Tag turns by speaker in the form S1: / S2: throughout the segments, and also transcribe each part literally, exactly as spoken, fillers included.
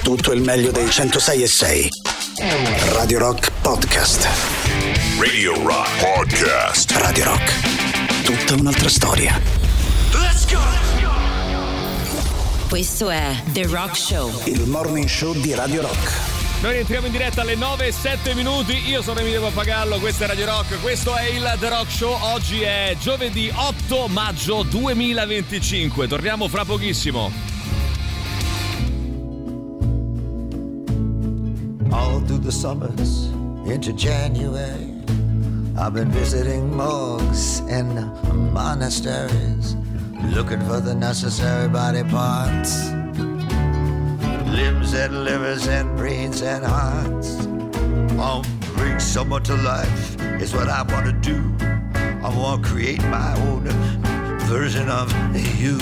S1: tutto il meglio dei centosei e sei. Radio Rock Podcast.
S2: Radio Rock Podcast.
S1: Radio Rock. Tutta un'altra storia.
S2: Let's go!
S3: Questo è The Rock Show.
S1: Il morning show di Radio Rock.
S4: Noi rientriamo in diretta alle nove e sette minuti. Io sono Emilio Pappagallo, questo è Radio Rock, questo è il The Rock Show. Oggi è giovedì otto maggio duemilaventicinque. Torniamo fra pochissimo.
S5: All through the summers into January, I've been visiting morgues and monasteries, looking for the necessary body parts, limbs and livers and brains and hearts. I'll bring someone to life is what I want to do. I want to create my own version of you.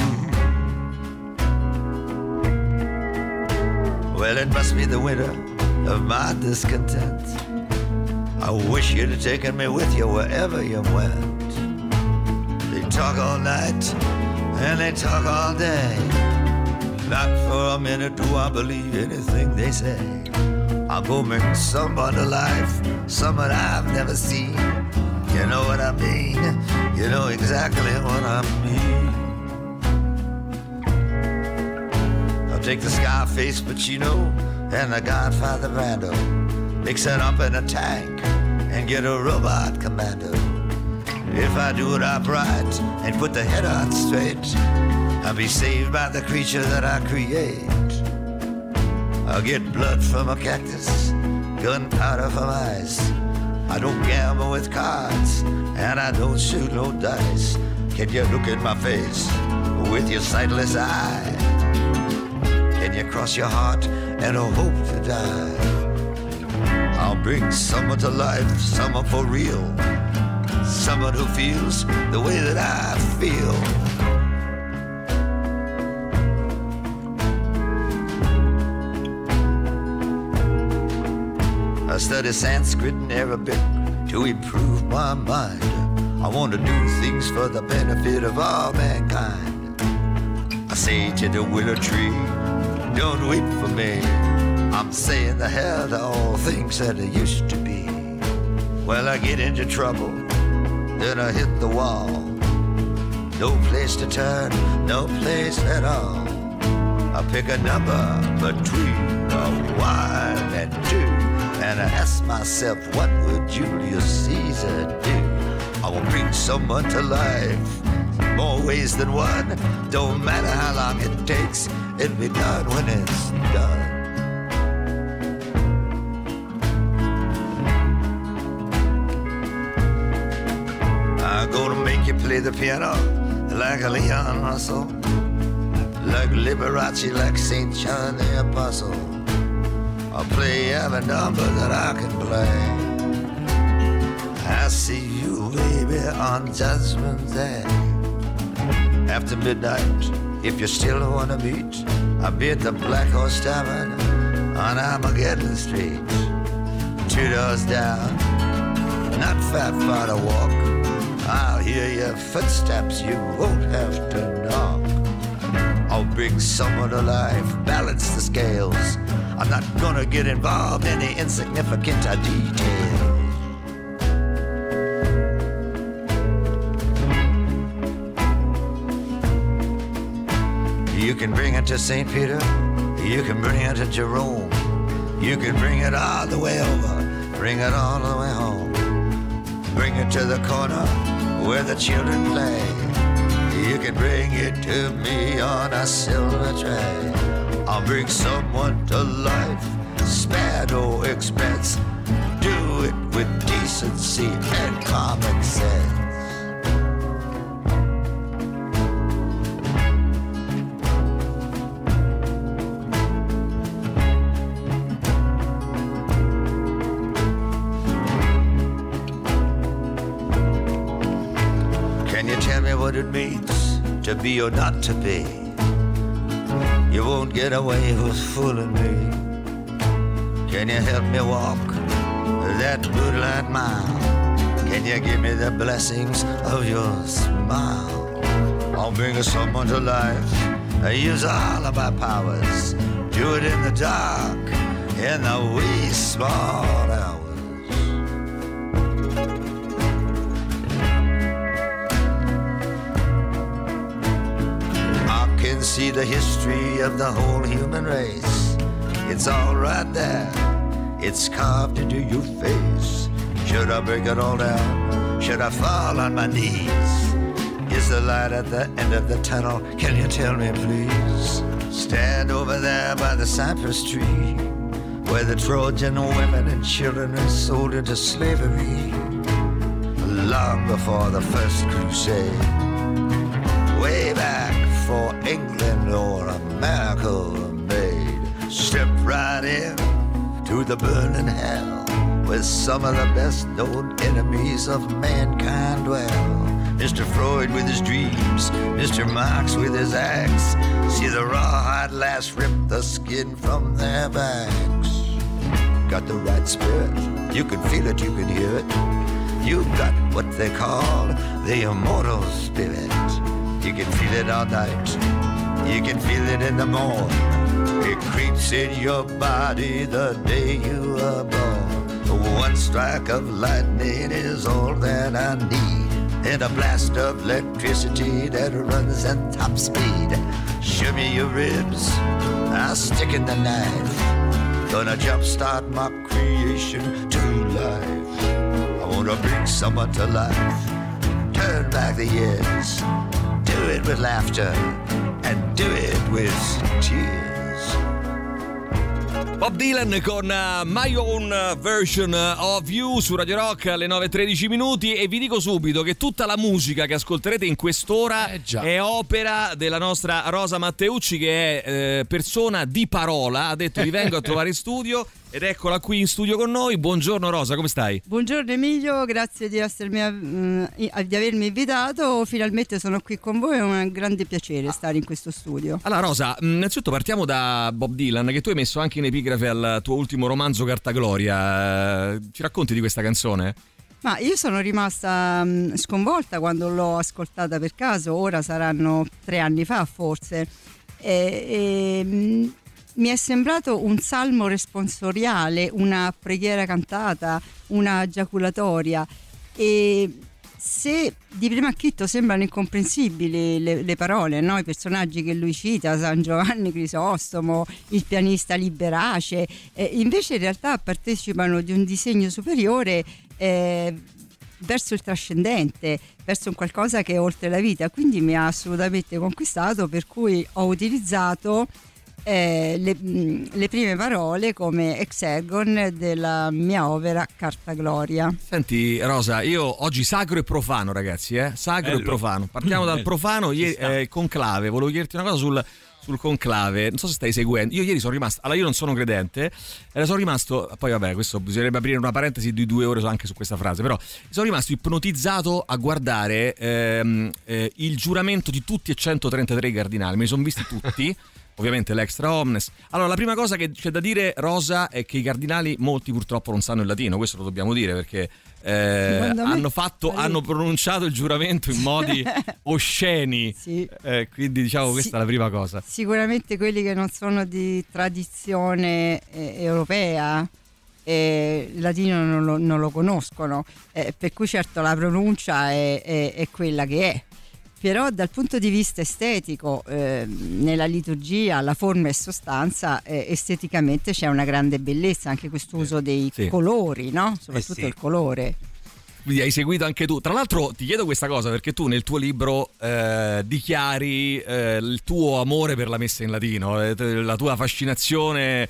S5: Well, it must be the winter of my discontent. I wish you'd have taken me with you wherever you went. They talk all night and they talk all day. Not for a minute do I believe anything they say. I'll go make someone alive, someone I've never seen. You know what I mean? You know exactly what I mean. I'll take the Scarface Pacino and the Godfather Brando, mix it up in a tank and get a robot commando. If I do it upright and put the head on straight, I'll be saved by the creature that I create. I'll get blood from a cactus, gunpowder from ice. I don't gamble with cards and I don't shoot no dice. Can you look at my face with your sightless eye? Can you cross your heart and hope to die? I'll bring someone to life, someone for real, someone who feels the way that I feel. I study Sanskrit and Arabic to improve my mind. I want to do things for the benefit of all mankind. I say to the willow tree, don't wait for me. I'm saying the hell to all things that it used to be. Well, I get into trouble, then I hit the wall. No place to turn, no place at all. I pick a number between a one and two, and I ask myself, what would Julius Caesar do? I will bring someone to life, more ways than one. Don't matter how long it takes, it'll be done when it's done. I'm gonna make you play the piano like a Leon Russell, like Liberace, like Saint John the Apostle. I'll play every number that I can play. I see you, baby, on Judgment Day. After midnight, if you still wanna meet, I'll be at the Black Horse Tavern on Armageddon Street. Two doors down, not far far to walk. I'll hear your footsteps, you won't have to knock. I'll bring someone to life, balance the scales. I'm not gonna get involved in the insignificant details. You can bring it to Saint Peter, you can bring it to Jerome, you can bring it all the way over, bring it all the way home. Bring it to the corner where the children play. You can bring it to me on a silver tray. I'll bring someone to life, spare no expense. Do it with decency and common sense. Can you tell me what it means to be or not to be? You won't get away with fooling me. Can you help me walk that moonlight mile? Can you give me the blessings of your smile? I'll bring someone to life, use all of my powers, do it in the dark, in the wee small hours. I can see the history of the whole human race. It's all right there, it's carved into your face. Should I break it all down? Should I fall on my knees? Is the light at the end of the tunnel? Can you tell me, please? Stand over there by the cypress tree, where the Trojan women and children are sold into slavery, long before the first crusade, way back for England or America made. Step right in to the burning hell, where some of the best known enemies of mankind dwell. Mister Freud with his dreams, Mister Marx with his axe, see the rawhide lass rip the skin from their backs. Got the right spirit, you can feel it, you can hear it. You've got what they call the immortal spirit. You can feel it all night, you can feel it in the morning. It creeps in your body the day you are born. One strike of lightning is all that I need, and a blast of electricity that runs at top speed. Show me your ribs, I'll stick in the knife. Gonna jumpstart my creation to life. I wanna bring someone to life, turn back the years. Do it with laughter and do it with tears.
S4: Bob Dylan con uh, My Own Version of You su Radio Rock alle nove e tredici minuti, e vi dico subito che tutta la musica che ascolterete in quest'ora eh è opera della nostra Rosa Matteucci, che è eh, persona di parola. Ha detto vi vengo a trovare in studio ed eccola qui in studio con noi. Buongiorno Rosa, come stai?
S6: Buongiorno Emilio, grazie di, essermi, uh, di avermi invitato. Finalmente sono qui con voi, è un grande piacere stare in questo studio.
S4: Allora Rosa, innanzitutto partiamo da Bob Dylan, che tu hai messo anche in epigrafe al tuo ultimo romanzo Carta Gloria. Ci racconti di questa canzone?
S6: Ma io sono rimasta um, sconvolta quando l'ho ascoltata per caso, ora saranno tre anni fa forse, e, e um, mi è sembrato un salmo responsoriale, una preghiera cantata, una giaculatoria, e se di primo acchito sembrano incomprensibili le, le parole, no? I personaggi che lui cita, San Giovanni Crisostomo, il pianista Liberace, eh, invece in realtà partecipano di un disegno superiore eh, verso il trascendente, verso un qualcosa che è oltre la vita. Quindi mi ha assolutamente conquistato, per cui ho utilizzato Eh, le, le prime parole come exergon della mia opera Carta Gloria.
S4: Senti Rosa, io oggi sacro e profano, ragazzi, eh? Sacro Bello. e profano. Partiamo dal profano. Ieri, eh, conclave, volevo chiederti una cosa sul, sul conclave, non so se stai seguendo. Io ieri sono rimasto, allora io non sono credente, e sono rimasto, poi vabbè, questo bisognerebbe aprire una parentesi di due ore anche su questa frase, però sono rimasto ipnotizzato a guardare ehm, eh, il giuramento di tutti e centotrentatré cardinali, me li sono visti tutti. Ovviamente l'extra omnes. Allora, la prima cosa che c'è da dire, Rosa, è che i cardinali molti purtroppo non sanno il latino, questo lo dobbiamo dire, perché eh, hanno fatto, hanno pronunciato il giuramento in modi osceni, sì. eh, quindi diciamo questa sì, è la prima cosa.
S6: Sicuramente quelli che non sono di tradizione eh, europea eh, il latino non lo, non lo conoscono, eh, per cui certo la pronuncia è, è, è quella che è. Però dal punto di vista estetico, eh, nella liturgia la forma e sostanza, eh, esteticamente c'è una grande bellezza, anche quest'uso dei sì. colori, no? Soprattutto eh sì. il colore.
S4: Quindi hai seguito anche tu. Tra l'altro ti chiedo questa cosa perché tu nel tuo libro eh, dichiari eh, il tuo amore per la messa in latino, eh, la tua fascinazione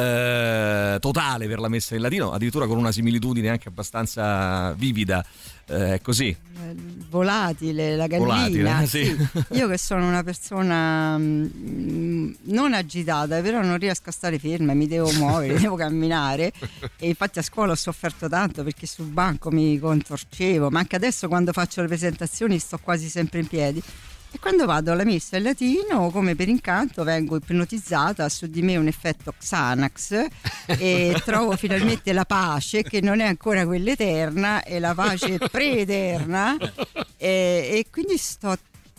S4: eh, totale per la messa in latino, addirittura con una similitudine anche abbastanza vivida. È eh, così
S6: volatile, la gallina. Volatile, sì. Sì. Io che sono una persona mh, non agitata, però non riesco a stare ferma, mi devo muovere, devo camminare, e infatti a scuola ho sofferto tanto perché sul banco mi contorcevo, ma anche adesso quando faccio le presentazioni sto quasi sempre in piedi. E quando vado alla messa in latino, come per incanto, vengo ipnotizzata, su di me un effetto Xanax e trovo finalmente la pace, che non è ancora quella eterna, è la pace pre-eterna, e, e quindi sto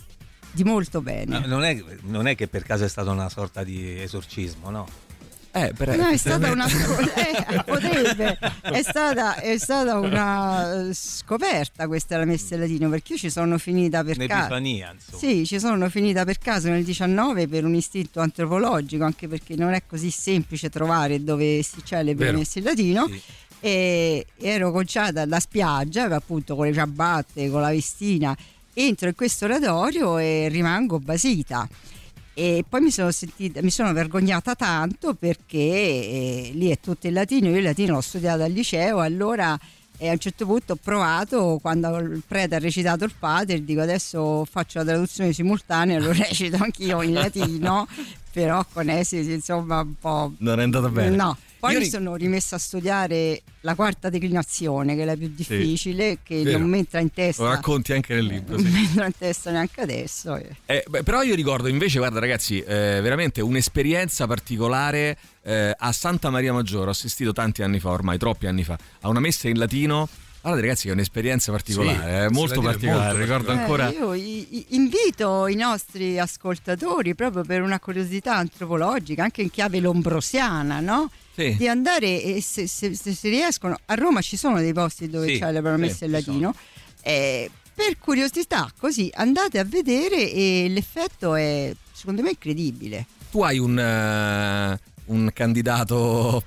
S6: di molto bene.
S7: No, non, è, non è che per caso è stata una sorta di esorcismo, no?
S4: Eh, per
S6: no, è stata una eh, potrebbe è stata, è stata una scoperta questa la messa in latino, perché io ci sono finita per caso.
S7: Insomma.
S6: Sì, ci sono finita per caso nel diciannove per un istinto antropologico, anche perché non è così semplice trovare dove si celebra la messa in latino. Sì. E ero conciata alla spiaggia, appunto con le ciabatte, con la vestina, entro in questo oratorio e rimango basita. E poi mi sono sentita, mi sono vergognata tanto perché eh, lì è tutto in latino, io il latino l'ho studiato al liceo, allora eh, a un certo punto ho provato, quando il prete ha recitato il Pater, dico adesso faccio la traduzione simultanea, lo recito anch'io in latino, però con esiti insomma un po'...
S4: Non è andata bene.
S6: No. Poi
S4: Io
S6: mi
S4: ri-
S6: sono rimessa a studiare la quarta declinazione, che è la più difficile, sì, che
S4: vero.
S6: non mi entra in testa.
S4: Lo racconti anche nel libro.
S6: Non
S4: sì.
S6: mi entra in testa neanche adesso. Eh.
S4: Eh, beh, però io ricordo invece, guarda ragazzi, eh, veramente un'esperienza particolare eh, a Santa Maria Maggiore. Ho assistito tanti anni fa, ormai troppi anni fa, a una messa in latino. Guardate ragazzi, è un'esperienza particolare, sì, eh, molto particolare, molto ricordo ancora.
S6: Eh, io i, invito i nostri ascoltatori, proprio per una curiosità antropologica, anche in chiave lombrosiana, no? Sì. Di andare, e se, se, se si riescono, a Roma ci sono dei posti dove sì, celebrano la messa sì, in latino, eh, per curiosità così andate a vedere e l'effetto è secondo me incredibile.
S4: Tu hai un... Uh... un candidato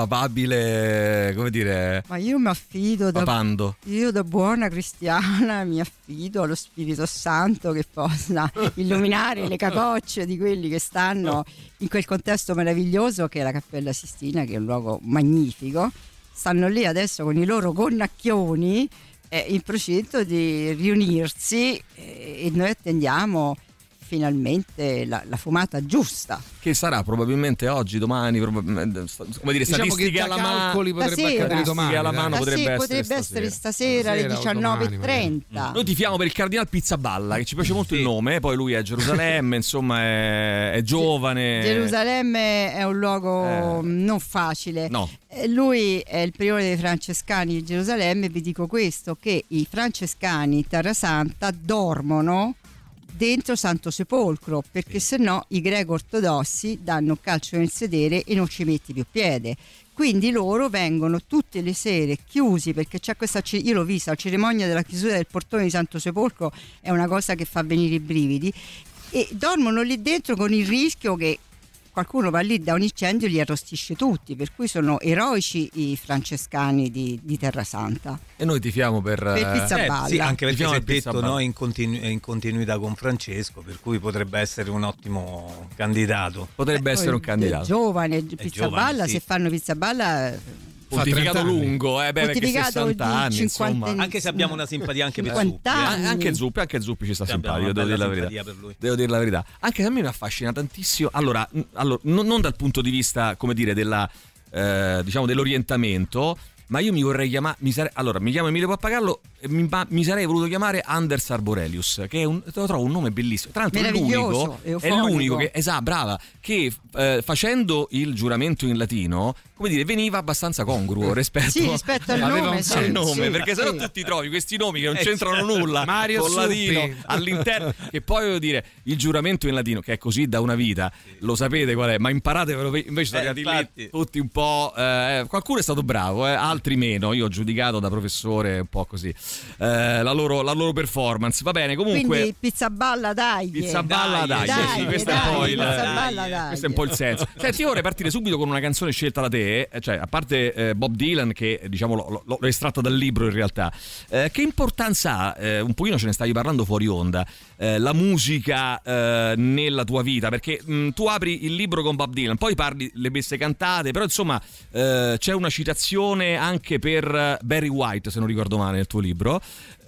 S4: papabile, come dire,
S6: ma io mi affido da,
S4: papando.
S6: Io da buona cristiana mi affido allo Spirito Santo che possa illuminare le capocce di quelli che stanno in quel contesto meraviglioso che è la Cappella Sistina, che è un luogo magnifico. Stanno lì adesso con i loro gonnacchioni eh, in procinto di riunirsi eh, e noi attendiamo finalmente la, la fumata giusta,
S4: che sarà probabilmente oggi, domani, probabilmente, come dire,
S8: diciamo
S4: statistiche alla mano,
S8: potrebbe accadere domani,
S4: alla mano
S6: eh.
S4: potrebbe,
S6: sì,
S4: essere,
S6: potrebbe
S4: stasera.
S6: essere stasera alle diciannove e trenta.
S4: Noi tifiamo per il Cardinal Pizzaballa, che ci piace molto sì. il nome, poi lui è a Gerusalemme, insomma è, è giovane.
S6: Gerusalemme è un luogo eh. non facile.
S4: No.
S6: Lui è il priore dei francescani di Gerusalemme. Vi dico questo, che i francescani in Terra Santa dormono dentro Santo Sepolcro, perché se no i greco ortodossi danno un calcio nel sedere e non ci metti più piede. Quindi loro vengono tutte le sere chiusi, perché c'è questa, io l'ho vista, la cerimonia della chiusura del portone di Santo Sepolcro è una cosa che fa venire i brividi, e dormono lì dentro con il rischio che qualcuno va lì da un incendio e li arrostisce tutti, per cui sono eroici i francescani di, di Terra Santa.
S4: E noi tifiamo per,
S6: per Pizzaballa.
S7: Eh, sì, anche perché si è detto
S4: no,
S7: in, continu- in continuità con Francesco, per cui potrebbe essere un ottimo candidato.
S4: Potrebbe eh, essere un candidato.
S6: È giovane, Pizzaballa,
S7: giovane, sì.
S6: Se fanno Pizzaballa...
S4: Pontificato lungo, eh, beh,
S6: Pontificato
S4: perché sessanta anni, insomma.
S7: Anche se abbiamo una simpatia anche per Zuppi, eh.
S4: anche Zuppi, anche Zuppi ci sta sì, simpatico, devo dire la verità. Per lui. Devo dire la verità. Anche a me mi affascina tantissimo. Allora, allora non, non dal punto di vista, come dire, della eh, diciamo dell'orientamento, ma io mi vorrei chiamare, mi sare, allora mi chiamo Emilio Pappagallo e mi, mi sarei voluto chiamare Anders Arborelius, che è un, lo trovo un nome bellissimo, tra l'altro è l'unico, è l'unico che, esatto, brava, che eh, facendo il giuramento in latino, come dire, veniva abbastanza congruo rispetto,
S6: sì, rispetto al
S4: nome,
S6: nome,
S4: sì, nome
S6: sì,
S4: perché
S6: sì.
S4: sennò tu ti trovi questi nomi che non
S7: eh,
S4: c'entrano nulla
S8: Mario
S4: con latino all'interno, che poi voglio dire il giuramento in latino, che è così da una vita, lo sapete qual è, ma imparatevelo, invece sono
S7: eh,
S4: arrivati lì tutti un po', eh, qualcuno è stato bravo, eh, altri meno, io ho giudicato da professore un po' così eh, la, loro, la loro performance, va bene, comunque
S6: quindi Pizzaballa dai
S4: Pizzaballa dai,
S6: dai,
S4: sì, questo,
S6: dai,
S4: è un po' il,
S6: dai, dai.
S4: questo è un po' il senso. Senti, io vorrei partire subito con una canzone scelta da te, cioè a parte eh, Bob Dylan, che diciamo l'ho, l'ho estratto dal libro in realtà, eh, che importanza ha, eh, un pochino ce ne stavi parlando fuori onda, eh, la musica eh, nella tua vita, perché mh, tu apri il libro con Bob Dylan, poi parli le messe cantate, però insomma eh, c'è una citazione anche per Barry White, se non ricordo male, nel tuo libro,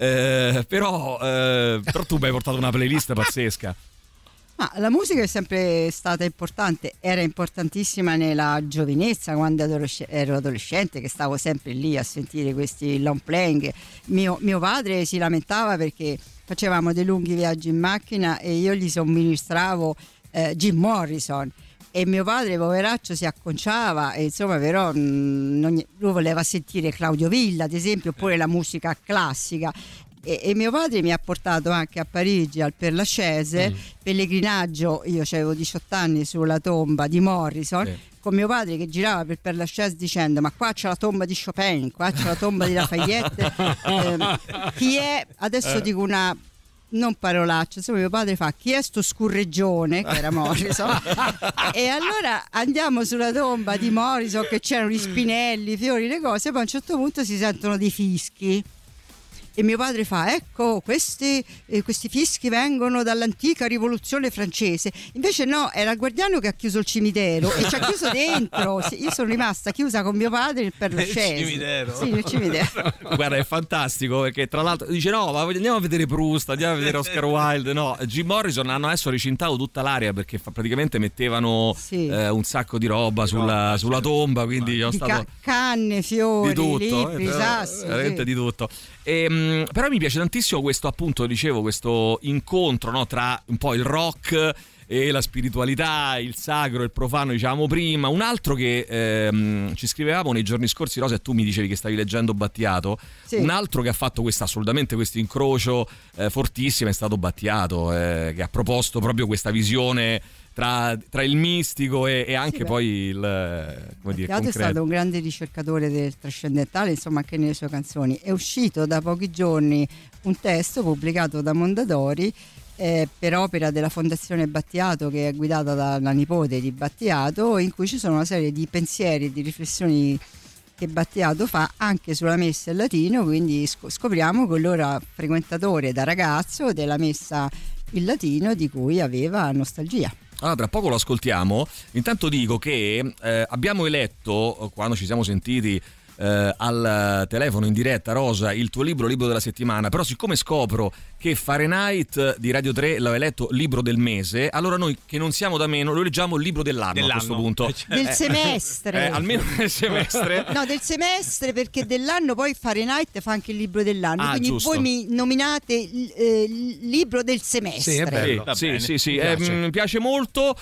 S4: eh, però, eh, però tu mi hai portato una playlist pazzesca.
S6: Ma la musica è sempre stata importante, era importantissima nella giovinezza, quando adolesc- ero adolescente, che stavo sempre lì a sentire questi long playing. Mio, mio padre si lamentava perché facevamo dei lunghi viaggi in macchina e io gli somministravo eh, Jim Morrison, e mio padre poveraccio si acconciava, e insomma, però mh, non, lui voleva sentire Claudio Villa ad esempio, oppure la musica classica. E, e mio padre mi ha portato anche a Parigi al Père Lachaise, mm. pellegrinaggio, io avevo diciotto anni, sulla tomba di Morrison, sì. con mio padre che girava per Père Lachaise dicendo: ma qua c'è la tomba di Chopin, qua c'è la tomba di Lafayette. eh, chi è, adesso eh. dico una non parolaccia, insomma mio padre fa: chi è sto scurreggione, che era Morrison. E allora andiamo sulla tomba di Morrison, che c'erano gli spinelli, i fiori, le cose, poi a un certo punto si sentono dei fischi e mio padre fa: ecco, questi, eh, questi fischi vengono dall'antica rivoluzione francese. Invece no, era il guardiano che ha chiuso il cimitero e ci ha chiuso dentro. Sì, io sono rimasta chiusa con mio padre per la scesa.
S7: Nel cimitero?
S6: Sì, nel cimitero.
S4: Guarda, è fantastico, perché tra l'altro dice: no, ma andiamo a vedere Proust, andiamo a vedere Oscar Wilde. No, Jim Morrison hanno adesso recintato tutta l'area, perché fa, praticamente mettevano sì. eh, un sacco di roba sulla, sulla tomba, quindi io ho stato
S6: ca- canne, fiori,
S4: di tutto,
S6: libri,
S4: eh,
S6: sassi,
S4: veramente
S6: sì.
S4: di tutto. E, però mi piace tantissimo questo, appunto, dicevo, questo incontro, no, tra un po' il rock e la spiritualità, il sacro, il profano, diciamo prima. Un altro che ehm, ci scrivevamo nei giorni scorsi, Rosa, e tu mi dicevi che stavi leggendo Battiato, sì. un altro che ha fatto questa, assolutamente questo incrocio eh, fortissimo è stato Battiato, eh, che ha proposto proprio questa visione Tra, tra il mistico e, e anche sì, poi il come dire,
S6: concreto. È stato un grande ricercatore del trascendentale, insomma, anche nelle sue canzoni. È uscito da pochi giorni un testo pubblicato da Mondadori eh, per opera della Fondazione Battiato, che è guidata dalla nipote di Battiato, in cui ci sono una serie di pensieri e di riflessioni che Battiato fa anche sulla messa in latino, quindi scopriamo che lui era frequentatore da ragazzo della messa in latino di cui aveva nostalgia.
S4: Allora, tra poco lo ascoltiamo. Intanto dico che eh, abbiamo eletto, quando ci siamo sentiti eh, al telefono in diretta, Rosa, il tuo libro, libro della settimana, però siccome scopro che Fahrenheit di Radio tre l'ho eletto libro del mese, allora noi, che non siamo da meno, lo leggiamo il libro dell'anno, dell'anno. a questo punto.
S6: Del eh, semestre.
S4: Eh, almeno del semestre.
S6: No, del semestre, perché dell'anno poi Fahrenheit fa anche il libro dell'anno,
S4: ah,
S6: quindi
S4: giusto.
S6: voi mi nominate il eh, libro del semestre.
S7: Sì, è bello.
S4: Sì,
S7: sì,
S4: sì, sì,
S7: mi
S4: eh,
S7: piace.
S4: mi piace molto.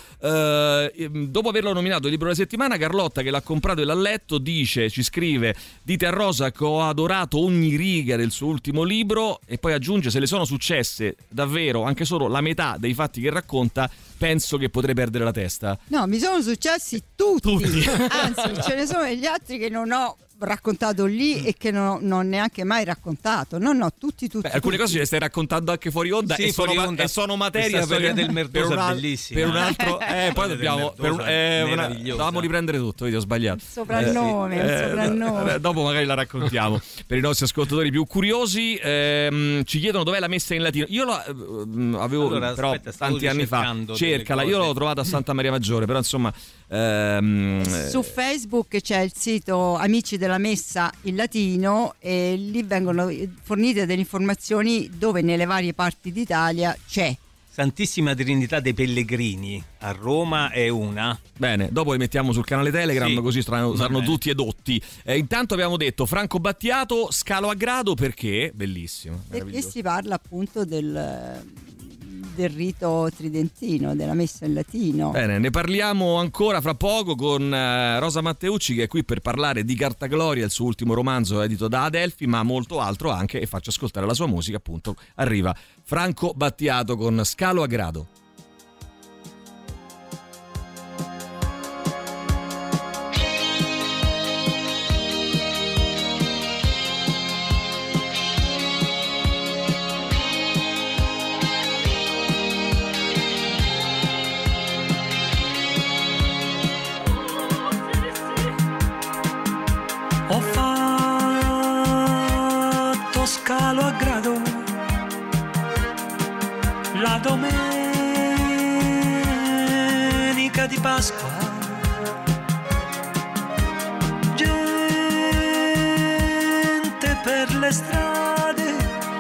S4: Eh, dopo averlo nominato il libro della settimana, Carlotta, che l'ha comprato e l'ha letto, dice, ci scrive: dite a Rosa che ho adorato ogni riga del suo ultimo libro, e poi aggiunge: se le sono successe davvero anche solo la metà dei fatti che racconta, penso che potrei perdere la testa.
S6: No, mi sono successi tutti,
S4: tutti.
S6: Anzi ce ne sono degli altri che non ho raccontato lì e che non, non ho neanche mai raccontato. No, no, tutti, tutti.
S4: Beh, alcune
S6: tutti.
S4: cose le stai raccontando anche fuori onda,
S7: sì,
S4: e, sono,
S7: fuori onda.
S4: e sono materia
S7: per,
S4: per,
S7: del
S4: per, un,
S7: è bellissima.
S4: per un altro. Eh, poi dobbiamo. Per un, eh, una, dovevamo riprendere tutto, vedi, ho sbagliato.
S6: Un soprannome,
S4: eh,
S6: un
S4: eh,
S6: soprannome.
S4: Eh, dopo magari la raccontiamo per i nostri ascoltatori più curiosi. Ehm, ci chiedono dov'è la messa in latino. Io la eh, avevo
S7: allora,
S4: però
S7: aspetta,
S4: tanti anni fa. Cercala, io l'ho trovata a Santa Maria Maggiore, però insomma. Ehm,
S6: Su Facebook c'è il sito Amici della Messa in latino e lì vengono fornite delle informazioni dove nelle varie parti d'Italia c'è.
S7: Santissima Trinità dei Pellegrini a Roma è una.
S4: Bene, dopo li mettiamo sul canale Telegram, sì, così saranno, saranno tutti edotti. Eh, intanto abbiamo detto Franco Battiato, Scalo a grado, perché? Bellissimo.
S6: Perché si parla appunto del, del rito tridentino, della messa in latino.
S4: Bene, ne parliamo ancora fra poco con uh, Rosa Matteucci, che è qui per parlare di Carta Gloria, il suo ultimo romanzo edito da Adelphi, ma molto altro anche, e faccio ascoltare la sua musica, appunto. Arriva Franco Battiato con Scalo a grado.
S8: Scalo a grado la domenica di Pasqua, gente per le strade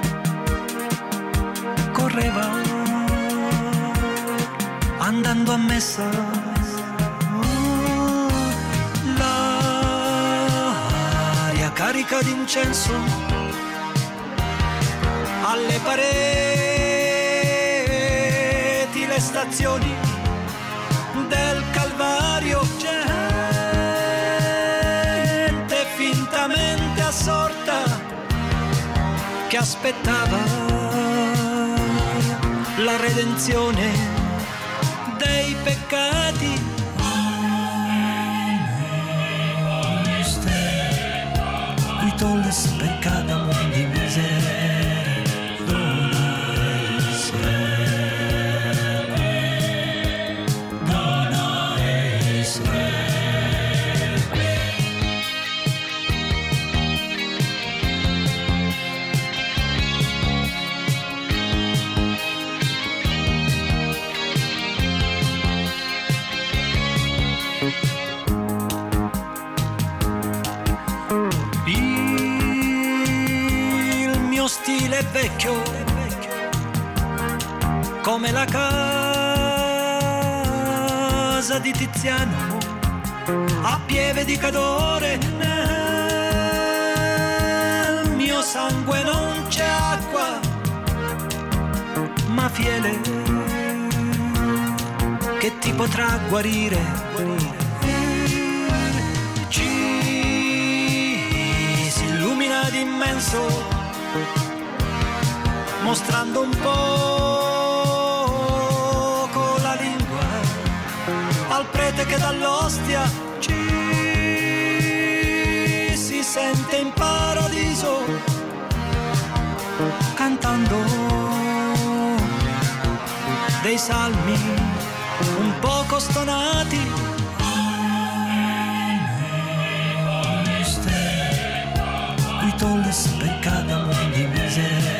S8: correva andando a messa, l'aria carica di incenso alle pareti, le stazioni del Calvario, gente fintamente assorta che aspettava la redenzione dei peccati. Qui tolles peccadamos di miseria, dona Israele, dona Israele. Stile vecchio come la casa di Tiziano a pieve di Cadore. Nel mio sangue non c'è acqua ma fiele che ti potrà guarire. Ci si illumina d'immenso mostrando un poco la lingua al prete che dall'ostia ci si sente in paradiso cantando dei salmi un poco stonati. Qui tolles peccadamos di miseria.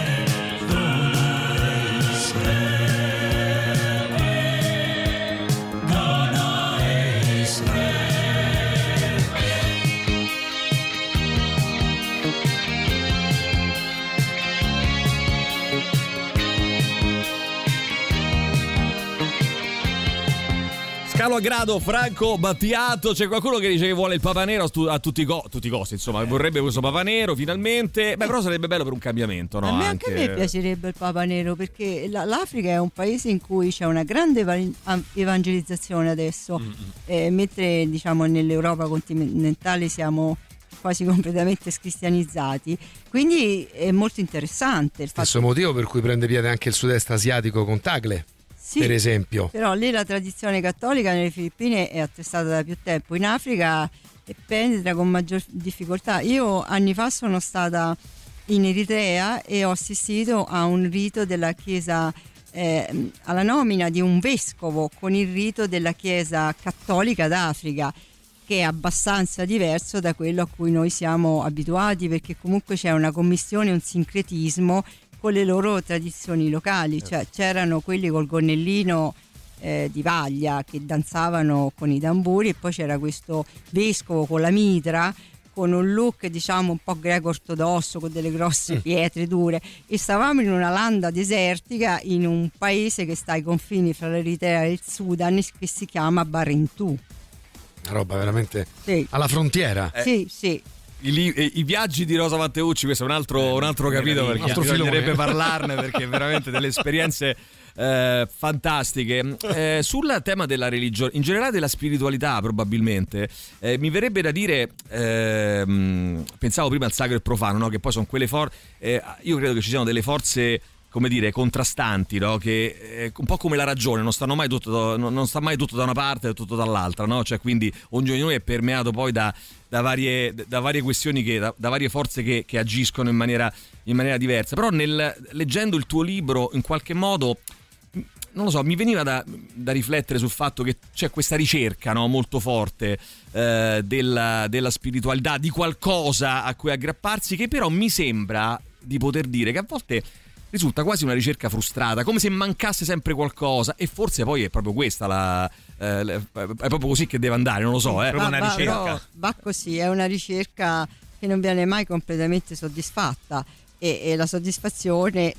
S4: Scalo a grado, Franco Battiato. C'è qualcuno che dice che vuole il Papa Nero a, tu, a tutti, i go, tutti i costi, insomma, vorrebbe questo Papa Nero finalmente. Beh, però sarebbe bello per un cambiamento, no?
S6: A me
S4: anche,
S6: anche a me piacerebbe il Papa Nero, perché l'Africa è un paese in cui c'è una grande evangelizzazione adesso, mm-hmm. eh, mentre diciamo nell'Europa continentale siamo quasi completamente scristianizzati, quindi è molto interessante il fatto.
S9: Stesso motivo per cui prende piede anche il sud-est asiatico con Tagle. Sì, per esempio.
S6: Però lì la tradizione cattolica nelle Filippine è attestata da più tempo, in Africa penetra con maggior difficoltà. Io anni fa sono stata in Eritrea e ho assistito a un rito della Chiesa, eh, alla nomina di un vescovo con il rito della Chiesa cattolica d'Africa, che è abbastanza diverso da quello a cui noi siamo abituati, perché comunque c'è una commistione, un sincretismo con le loro tradizioni locali, cioè c'erano quelli col gonnellino eh, di vaglia che danzavano con i tamburi, e poi c'era questo vescovo con la mitra, con un look diciamo un po' greco-ortodosso, con delle grosse pietre dure, e stavamo in una landa desertica in un paese che sta ai confini fra l'Eritrea e il Sudan, che si chiama Barentù.
S9: Una roba veramente sì. alla frontiera.
S4: Eh.
S6: Sì, sì.
S4: I, i viaggi di Rosa Matteucci, questo è un altro, un altro capitolo, perché altro bisognerebbe parlarne, perché veramente delle esperienze eh, fantastiche. Eh, sul tema della religione, in generale della spiritualità probabilmente, eh, mi verrebbe da dire, eh, pensavo prima al sacro e profano, no? Che poi sono quelle forze, eh, io credo che ci siano delle forze, come dire, contrastanti, no? Che eh, un po' come la ragione, non stanno mai tutto, non, non sta mai tutto da una parte e tutto dall'altra, no? Cioè, quindi ognuno di noi è permeato poi da, da varie da varie questioni che da, da varie forze che, che agiscono in maniera in maniera diversa. Però nel leggendo il tuo libro, in qualche modo, non lo so, mi veniva da, da riflettere sul fatto che c'è questa ricerca, no, molto forte eh, della, della spiritualità, di qualcosa a cui aggrapparsi, che però mi sembra di poter dire che a volte risulta quasi una ricerca frustrata, come se mancasse sempre qualcosa, e forse poi è proprio questa la eh, è proprio così che deve andare, non lo so, è proprio
S6: va,
S4: una
S6: va,
S4: ricerca.
S6: Va così, è una ricerca che non viene mai completamente soddisfatta, e, e la soddisfazione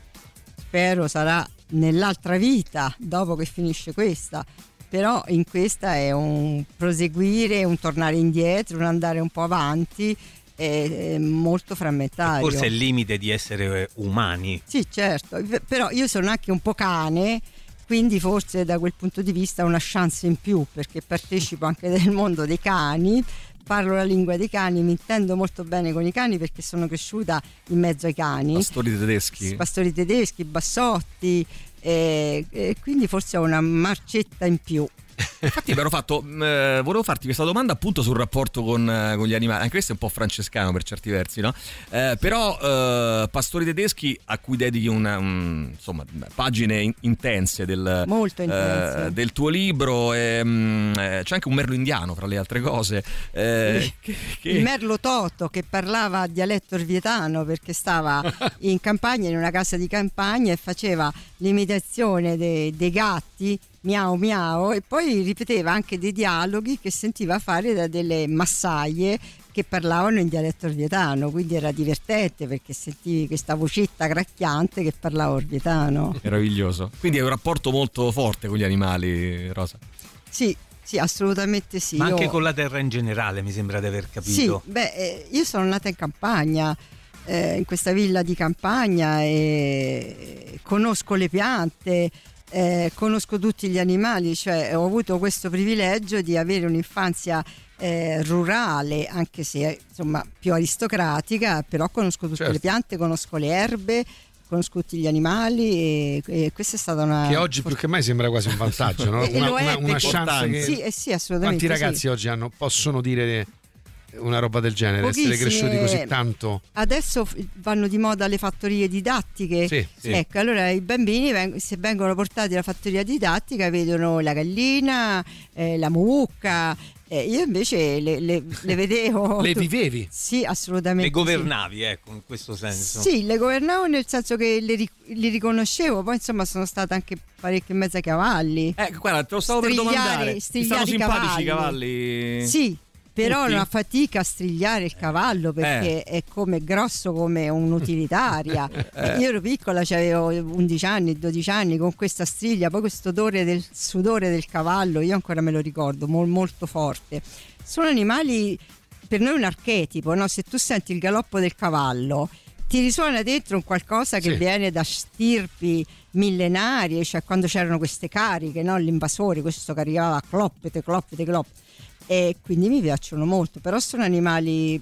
S6: spero sarà nell'altra vita, dopo che finisce questa. Però in questa è un proseguire, un tornare indietro, un andare un po' avanti, è molto frammentario.
S7: Forse è il limite di essere umani.
S6: Sì, certo, però io sono anche un po' cane, quindi forse da quel punto di vista una chance in più, perché partecipo anche del mondo dei cani, parlo la lingua dei cani, mi intendo molto bene con i cani perché sono cresciuta in mezzo ai cani.
S4: Pastori tedeschi.
S6: Pastori tedeschi, bassotti, e, e quindi forse ho una marcetta in più.
S4: Infatti mi ero fatto eh, volevo farti questa domanda appunto sul rapporto con, eh, con gli animali. Anche questo è un po' francescano per certi versi, no? Eh, però eh, pastori tedeschi a cui dedichi una, un, insomma pagine in, intense del,
S6: molto intense.
S4: Eh, del tuo libro, e, mh, eh, c'è anche un merlo indiano fra le altre cose, eh,
S6: sì.
S4: che, che...
S6: il merlo Toto che parlava dialetto orvietano perché stava in campagna, in una casa di campagna, e faceva l'imitazione dei, dei gatti miau miau, e poi ripeteva anche dei dialoghi che sentiva fare da delle massaie che parlavano in dialetto orvietano, quindi era divertente perché sentivi questa vocetta cracchiante che parlava orvietano.
S4: Meraviglioso. Quindi è un rapporto molto forte con gli animali, Rosa.
S6: Sì, sì, assolutamente sì.
S7: Ma anche
S6: io...
S7: con la terra in generale, mi sembra di aver capito.
S6: Sì, beh, eh, io sono nata in campagna, eh, in questa villa di campagna, e conosco le piante. Eh, conosco tutti gli animali, cioè ho avuto questo privilegio di avere un'infanzia eh, rurale, anche se insomma più aristocratica, però conosco tutte
S9: certo.
S6: le piante, conosco le erbe, conosco tutti gli animali, e, e questa è stata una...
S9: Che oggi più che mai sembra quasi un vantaggio, no?
S6: E
S9: una,
S6: lo è,
S9: una, una chance che...
S6: Sì, eh sì, assolutamente.
S9: Quanti ragazzi
S6: sì.
S9: oggi hanno, possono dire una roba del genere,
S6: Pochissimi.
S9: essere cresciuti così tanto?
S6: Adesso vanno di moda le fattorie didattiche.
S9: Sì, sì.
S6: Ecco, allora i bambini veng- se vengono portati alla fattoria didattica vedono la gallina, eh, la mucca. Eh, io invece le, le, le vedevo.
S9: Le vivevi?
S6: Sì, assolutamente.
S7: Le governavi, sì. Ecco, in questo senso.
S6: Sì, le governavo nel senso che le, li riconoscevo. Poi insomma sono stata anche parecchio in mezzo ai cavalli.
S4: Eh, guarda, te lo stavo
S6: Strigliare,
S4: per domandare. Ti stanno simpatici i cavalli?
S6: cavalli? Sì. Però
S4: Tutti?
S6: è una fatica a strigliare il cavallo perché eh. è come grosso come un'utilitaria.
S4: eh.
S6: Io ero piccola, avevo undici anni, dodici anni, con questa striglia, poi questo odore del sudore del cavallo, io ancora me lo ricordo, mo- molto forte. Sono animali, per noi un archetipo, no? Se tu senti il galoppo del cavallo ti risuona dentro un qualcosa che
S9: sì.
S6: viene da stirpi millenarie, cioè quando c'erano queste cariche, no? L'invasore, questo che arrivava a cloppete, cloppete, cloppete. E quindi mi piacciono molto, però sono animali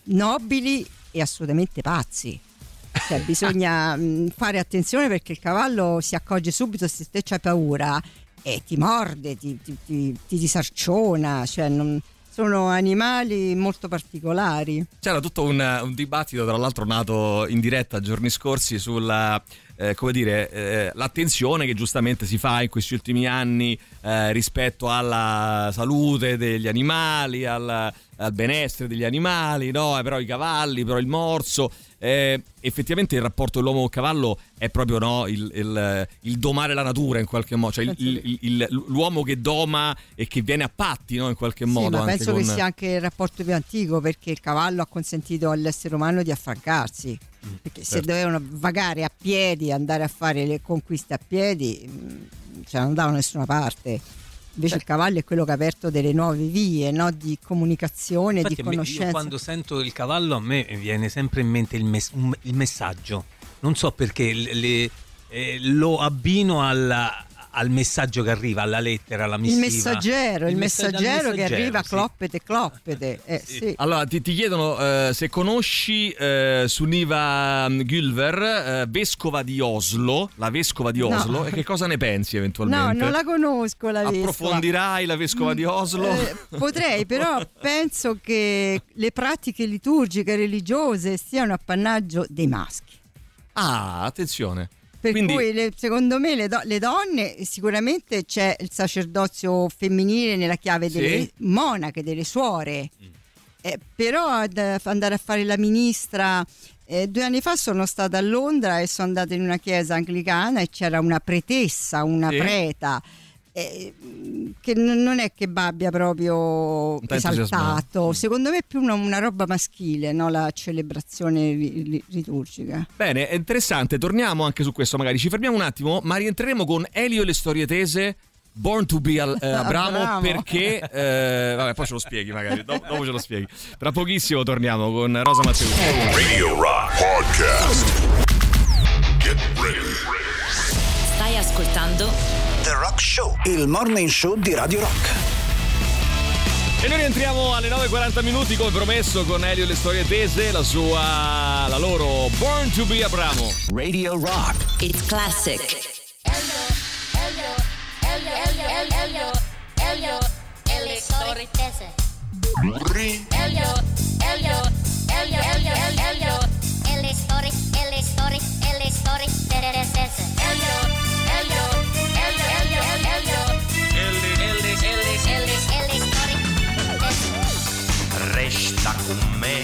S6: nobili e assolutamente pazzi, cioè bisogna fare attenzione perché il cavallo si accorge subito se te c'hai paura e ti morde, ti, ti, ti, ti disarciona, cioè non, sono animali molto particolari.
S4: C'era tutto un, un dibattito, tra l'altro nato in diretta giorni scorsi, sulla eh, come dire eh, l'attenzione che giustamente si fa in questi ultimi anni eh, rispetto alla salute degli animali, al, al benessere degli animali, no? Però i cavalli, però il morso. Eh, effettivamente il rapporto dell'uomo col cavallo è proprio, no, il, il, il domare la natura in qualche modo, cioè il, il, il, l'uomo che doma e che viene a patti, no, in qualche
S6: sì,
S4: modo.
S6: Ma
S4: anche
S6: penso
S4: con...
S6: che sia anche il rapporto più antico, perché il cavallo ha consentito all'essere umano di affrancarsi, perché certo. se dovevano vagare a piedi, andare a fare le conquiste a piedi, cioè non andavano da nessuna parte. Invece il cavallo è quello che ha aperto delle nuove vie, no? Di comunicazione,
S7: infatti,
S6: di conoscenza.
S7: Io quando sento il cavallo a me viene sempre in mente il, mes- il messaggio. Non so perché le, eh, lo abbino alla, al messaggio che arriva, alla lettera, alla missiva.
S6: Il messaggero, il, il messaggero, messaggero che arriva
S7: sì.
S6: cloppete, cloppete. Eh, sì. Sì.
S4: Allora ti, ti chiedono eh, se conosci eh, Sunniva Gylver, eh, vescova di Oslo, la vescova di Oslo, no. E che cosa ne pensi eventualmente?
S6: No, non la conosco la vescova.
S4: Approfondirai la vescova di Oslo?
S6: Eh, potrei, però penso che le pratiche liturgiche religiose siano appannaggio dei maschi.
S4: Ah, attenzione.
S6: Per
S4: Quindi...
S6: cui le, secondo me le, do, le donne, sicuramente c'è il sacerdozio femminile nella chiave
S4: sì.
S6: delle monache, delle suore, mm. eh, però ad, andare a fare la ministra, eh, due anni fa sono stata a Londra e sono andata in una chiesa anglicana e c'era una pretessa, una sì. preta, eh, che n- non è che abbia proprio esaltato, secondo me è più una, una roba maschile, no? La celebrazione ri- liturgica.
S4: Bene, è interessante, torniamo anche su questo, magari ci fermiamo un attimo, ma rientreremo con Elio e le storie tese, Born to be al, eh, Abramo, Abramo, perché eh, vabbè, poi ce lo spieghi magari, dopo, dopo ce lo spieghi. Tra pochissimo torniamo con Rosa Matteucci.
S2: Radio Rock Podcast. Get ready.
S3: Stai ascoltando
S1: The Rock Show, il morning show di Radio Rock.
S4: E noi rientriamo alle nove e quaranta minuti come promesso con Elio e le storie tese, la sua, la loro Born to be Abramo.
S1: Radio Rock.
S3: It's classic.
S10: Elio, Elio, Elio, Elio, Elio, Elio e le storie tese. Elio, Elio, Elio, Elio, Elio e le storie, e le storie, e le storie tese. Elio, Elio, Elio, Elio, Elio, e le, e le, e le, e le storie tese.
S5: Resta con me,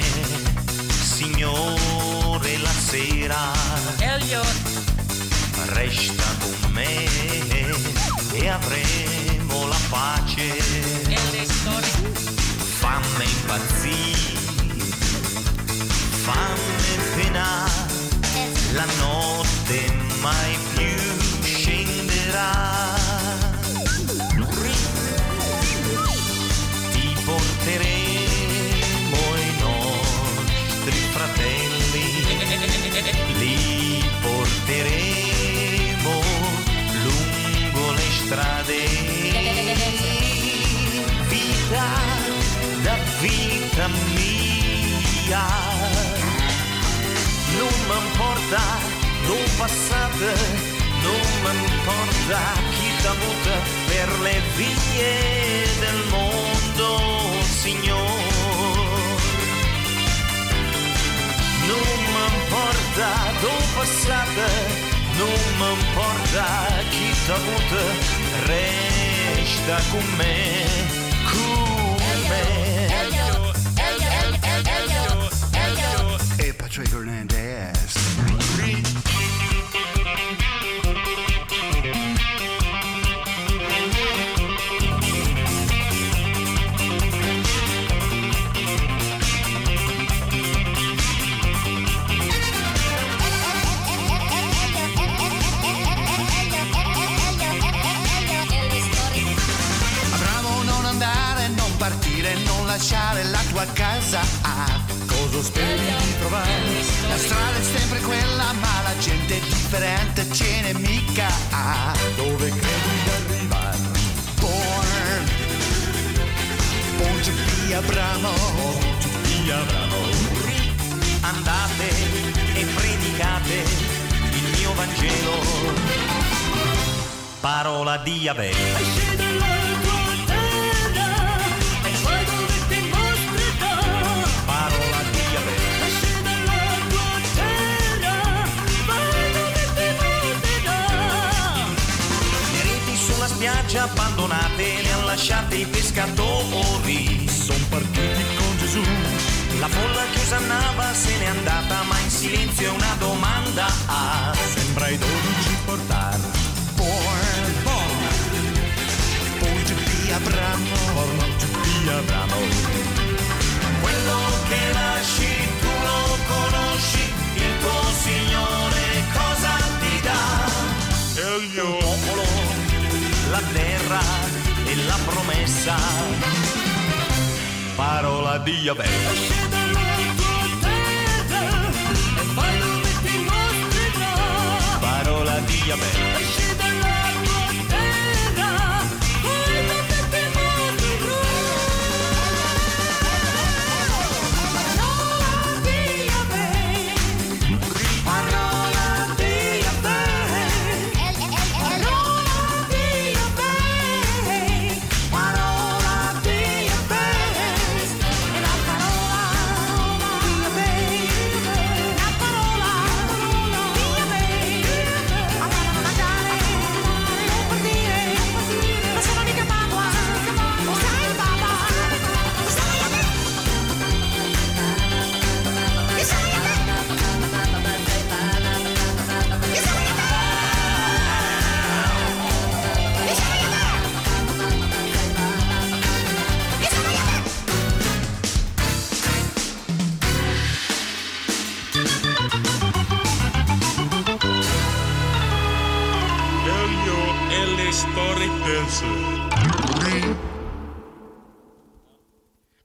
S5: signore, la sera.
S10: Elio,
S5: resta con me e avremo la pace.
S10: e le storie.
S5: Fammi impazzire, fammi penare, la notte mai più scenderà. Ti porteremo i nostri fratelli, li porteremo lungo le strade. Vita da vita mia, non m'importa dove passate, non m'importa chi t'ha avuto per le vie del mondo, signor. Non m'importa dove passate, non m'importa chi t'ha avuto, resta con me, con me.
S1: E Patrick Hernandez.
S8: Abramo, non andare, non partire, non lasciare la tua casa. Ah, cosa speri di trovare? La strada è sempre quella, ma la gente è differente, ce n'è mica. Ah, dove credi di arrivare? Born, born to be Abramo, born to be Abramo.
S5: Andate e predicate il mio Vangelo, parola di Yahweh. Parola di Yahweh. Le reti sulla spiaggia abbandonate le han lasciate i pescatori.
S8: Son partiti con Gesù.
S5: La folla che osannava se n'è andata, ma in silenzio è una domanda. Ah,
S8: Sembra i dodici portare.
S5: born,
S8: Born, born to be Abramo, born to be Abramo.
S5: quello che nasci tu lo conosci, il tuo Signore cosa ti dà?
S8: E
S5: Il popolo, la terra e la promessa, parola di Yahweh. Parola di Yahweh.
S10: Parola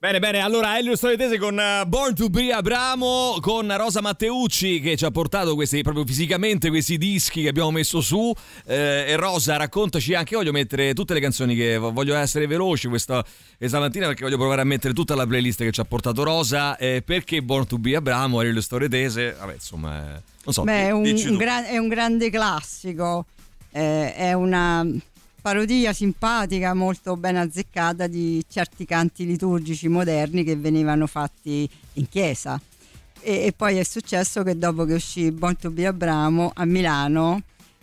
S4: Bene, bene, allora Elio Storie Tese con uh, Born to be Abramo, con Rosa Matteucci che ci ha portato questi, proprio fisicamente, questi dischi che abbiamo messo su. Eh, e Rosa, raccontaci anche, voglio mettere tutte le canzoni che voglio essere veloce questa, questa mattina perché voglio provare a mettere tutta la playlist che ci ha portato Rosa. Eh, perché Born to be Abramo, Elio Storie Tese, vabbè, insomma, eh, non so.
S6: Beh, è un,
S4: dici
S6: un, gran, è un grande classico, eh, è una parodia simpatica, molto ben azzeccata di certi canti liturgici moderni che venivano fatti in chiesa. E, e poi è successo che dopo che uscì Born to be Abramo a Milano,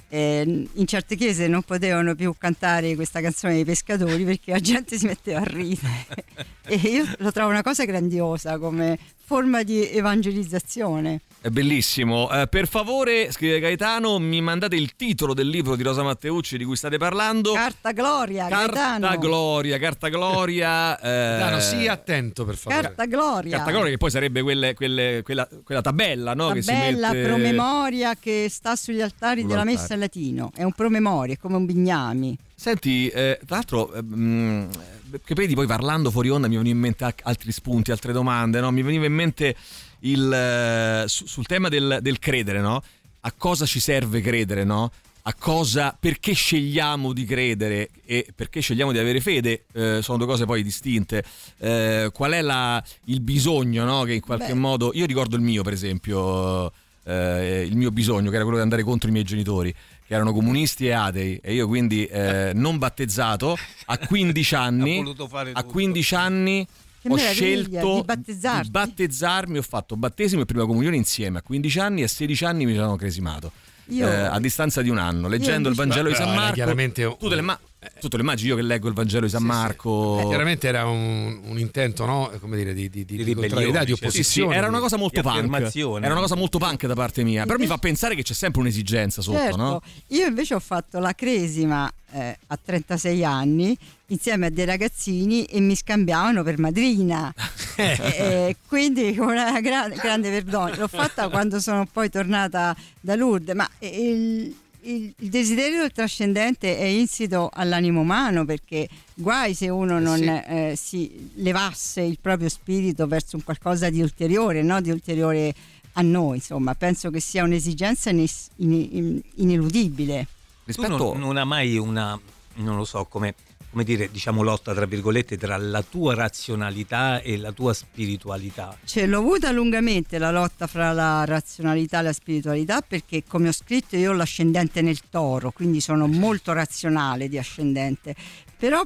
S6: eh, in certe chiese non potevano più cantare questa canzone dei pescatori perché la gente si metteva a ridere. E io lo trovo una cosa grandiosa come forma di evangelizzazione.
S4: È bellissimo. Eh, per favore, scrive Gaetano, mi mandate il titolo del libro di Rosa Matteucci di cui state parlando.
S6: Carta Gloria,
S4: Carta
S6: Gaetano.
S4: Gloria, Carta Gloria. eh,
S9: Gaetano, sii attento per favore.
S6: Carta Gloria.
S4: Carta Gloria, che poi sarebbe quelle, quelle, quella, quella tabella, no?
S6: Tabella,
S4: che si mette...
S6: promemoria che sta sugli altari
S4: Sugli
S6: della
S4: altari.
S6: messa in latino. È un promemoria, è come un bignami.
S4: Senti, eh, tra l'altro, eh, mh, che vedi, poi parlando fuori onda mi venivano in mente a- altri spunti, altre domande, no? Mi veniva in mente il, eh, su- sul tema del, del credere, no? A cosa ci serve credere, no? A cosa, perché scegliamo di credere e perché scegliamo di avere fede, eh, sono due cose poi distinte. Eh, qual è la, il bisogno, no? Che in qualche
S6: Beh.
S4: modo, io ricordo il mio, per esempio, eh, il mio bisogno, che era quello di andare contro i miei genitori, che erano comunisti e atei, e io quindi eh, non battezzato a quindici anni,
S7: Ha voluto fare
S4: a
S7: tutto.
S4: quindici anni
S6: Che
S4: ho
S6: meraviglia,
S4: scelto
S6: di battezzarti.
S4: di battezzarmi, ho fatto battesimo e prima comunione insieme a quindici anni e a sedici anni mi sono cresimato.
S6: Io-
S4: Eh, a distanza di un anno, leggendo il
S6: invece-
S4: Vangelo di
S9: Però
S4: San
S9: era
S4: Marco.
S9: chiaramente
S4: Tu te, le ma- tu te lo immagini io che leggo il Vangelo di San
S9: Sì, sì.
S4: Marco?
S9: Eh, chiaramente era un, un intento, no? Come dire, di, di, di,
S7: Di
S9: di contrarietà,
S7: ribellione,
S9: di
S7: cioè.
S4: Sì, sì,
S9: opposizione.
S4: era una cosa molto
S7: di
S4: punk.
S7: affermazione.
S4: Era una cosa molto punk da parte mia. Però mi fa pensare che c'è sempre un'esigenza sotto,
S6: Certo,
S4: no?
S6: io invece ho fatto la cresima eh, a trentasei anni insieme a dei ragazzini e mi scambiavano per madrina. e, e quindi con una gra- grande vergogna. L'ho fatta quando sono poi tornata da Lourdes, ma il, il, il desiderio del trascendente è insito all'animo umano, perché guai se uno non
S9: sì.
S6: eh, si levasse il proprio spirito verso un qualcosa di ulteriore, no? Di ulteriore a noi, insomma. Penso che sia un'esigenza inis- in- in- ineludibile.
S4: Rispetto
S7: Tu non, non ha mai una, non lo so, come, come dire, diciamo lotta tra virgolette tra la tua razionalità e la tua spiritualità?
S6: Ce l'ho avuta lungamente la lotta fra la razionalità e la spiritualità, perché come ho scritto io ho l'ascendente nel Toro, quindi sono molto razionale di ascendente, però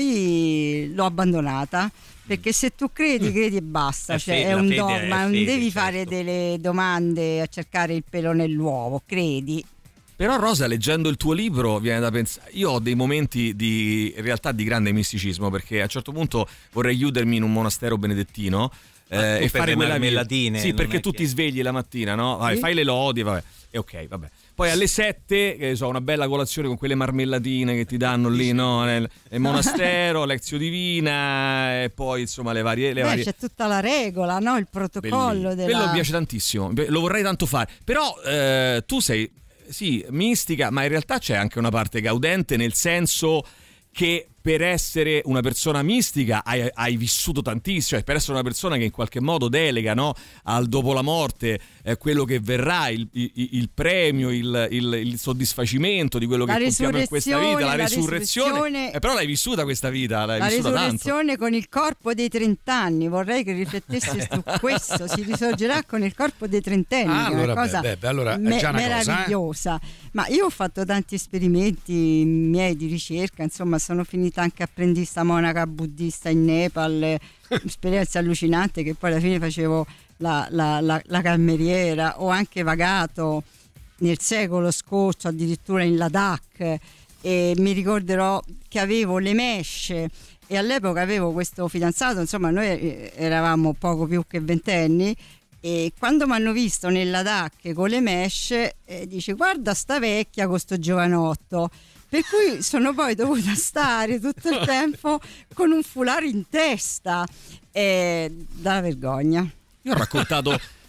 S6: poi l'ho abbandonata, perché se tu credi credi e basta,
S7: La
S6: cioè
S7: fede-
S6: è
S7: la
S6: un
S7: fede
S6: dogma,
S7: è
S6: non
S7: fede,
S6: devi
S7: certo.
S6: fare delle domande a cercare il pelo nell'uovo, credi.
S4: Però Rosa, leggendo il tuo libro viene da pensare, io ho dei momenti di in realtà di grande misticismo, perché a un certo punto vorrei chiudermi in un monastero benedettino
S7: Ah,
S4: eh,
S7: tu
S4: e
S7: per
S4: fare
S7: le
S4: quella
S7: marmellatine,
S4: sì,
S7: non
S4: perché
S7: è
S4: tu
S7: che-
S4: ti svegli la mattina, no? Vai,
S6: Sì.
S4: fai le lodi, vabbè. E ok, vabbè. Poi alle sette, che so, una bella colazione con quelle marmellatine che ti danno lì, no? Nel, nel monastero, Lezio Divina, e poi insomma le varie... Le
S6: Beh,
S4: varie...
S6: c'è tutta la regola, no? Il protocollo
S4: Bellissimo.
S6: della...
S4: Quello mi piace tantissimo, Beh, lo vorrei tanto fare. Però eh, tu sei, sì, mistica, ma in realtà c'è anche una parte gaudente, nel senso che per essere una persona mistica hai, hai vissuto tantissimo, cioè per essere una persona che in qualche modo delega, no, al dopo la morte eh, quello che verrà, il, il, il premio, il, il, il soddisfacimento di quello
S6: La
S4: che compiamo in questa vita, la,
S6: resurrezione, la
S4: resurrezione.
S6: resurrezione-
S4: Eh, però l'hai vissuta questa vita, l'hai
S6: La
S4: vissuta tanto.
S6: risurrezione con il corpo dei trent'anni, vorrei che riflettessi su questo, si risorgerà con il corpo dei trentenni,
S9: Ah,
S6: che è una
S9: allora,
S6: cosa
S9: beh, beh, allora è
S6: me-
S9: già una cosa, eh?
S6: meravigliosa. Ma io ho fatto tanti esperimenti miei di ricerca, insomma sono finita anche apprendista monaca buddista in Nepal, eh, esperienza allucinante, che poi alla fine facevo la, la, la, la cameriera. Ho anche vagato nel secolo scorso addirittura in Ladakh, e mi ricorderò che avevo le mesh e all'epoca avevo questo fidanzato, insomma noi eh, eravamo poco più che ventenni, e quando mi hanno visto nel Ladakh con le mesh eh, dice guarda sta vecchia con sto giovanotto, per cui sono poi dovuta stare tutto il tempo con un foulard in testa, eh, da vergogna.
S4: Io ho raccontato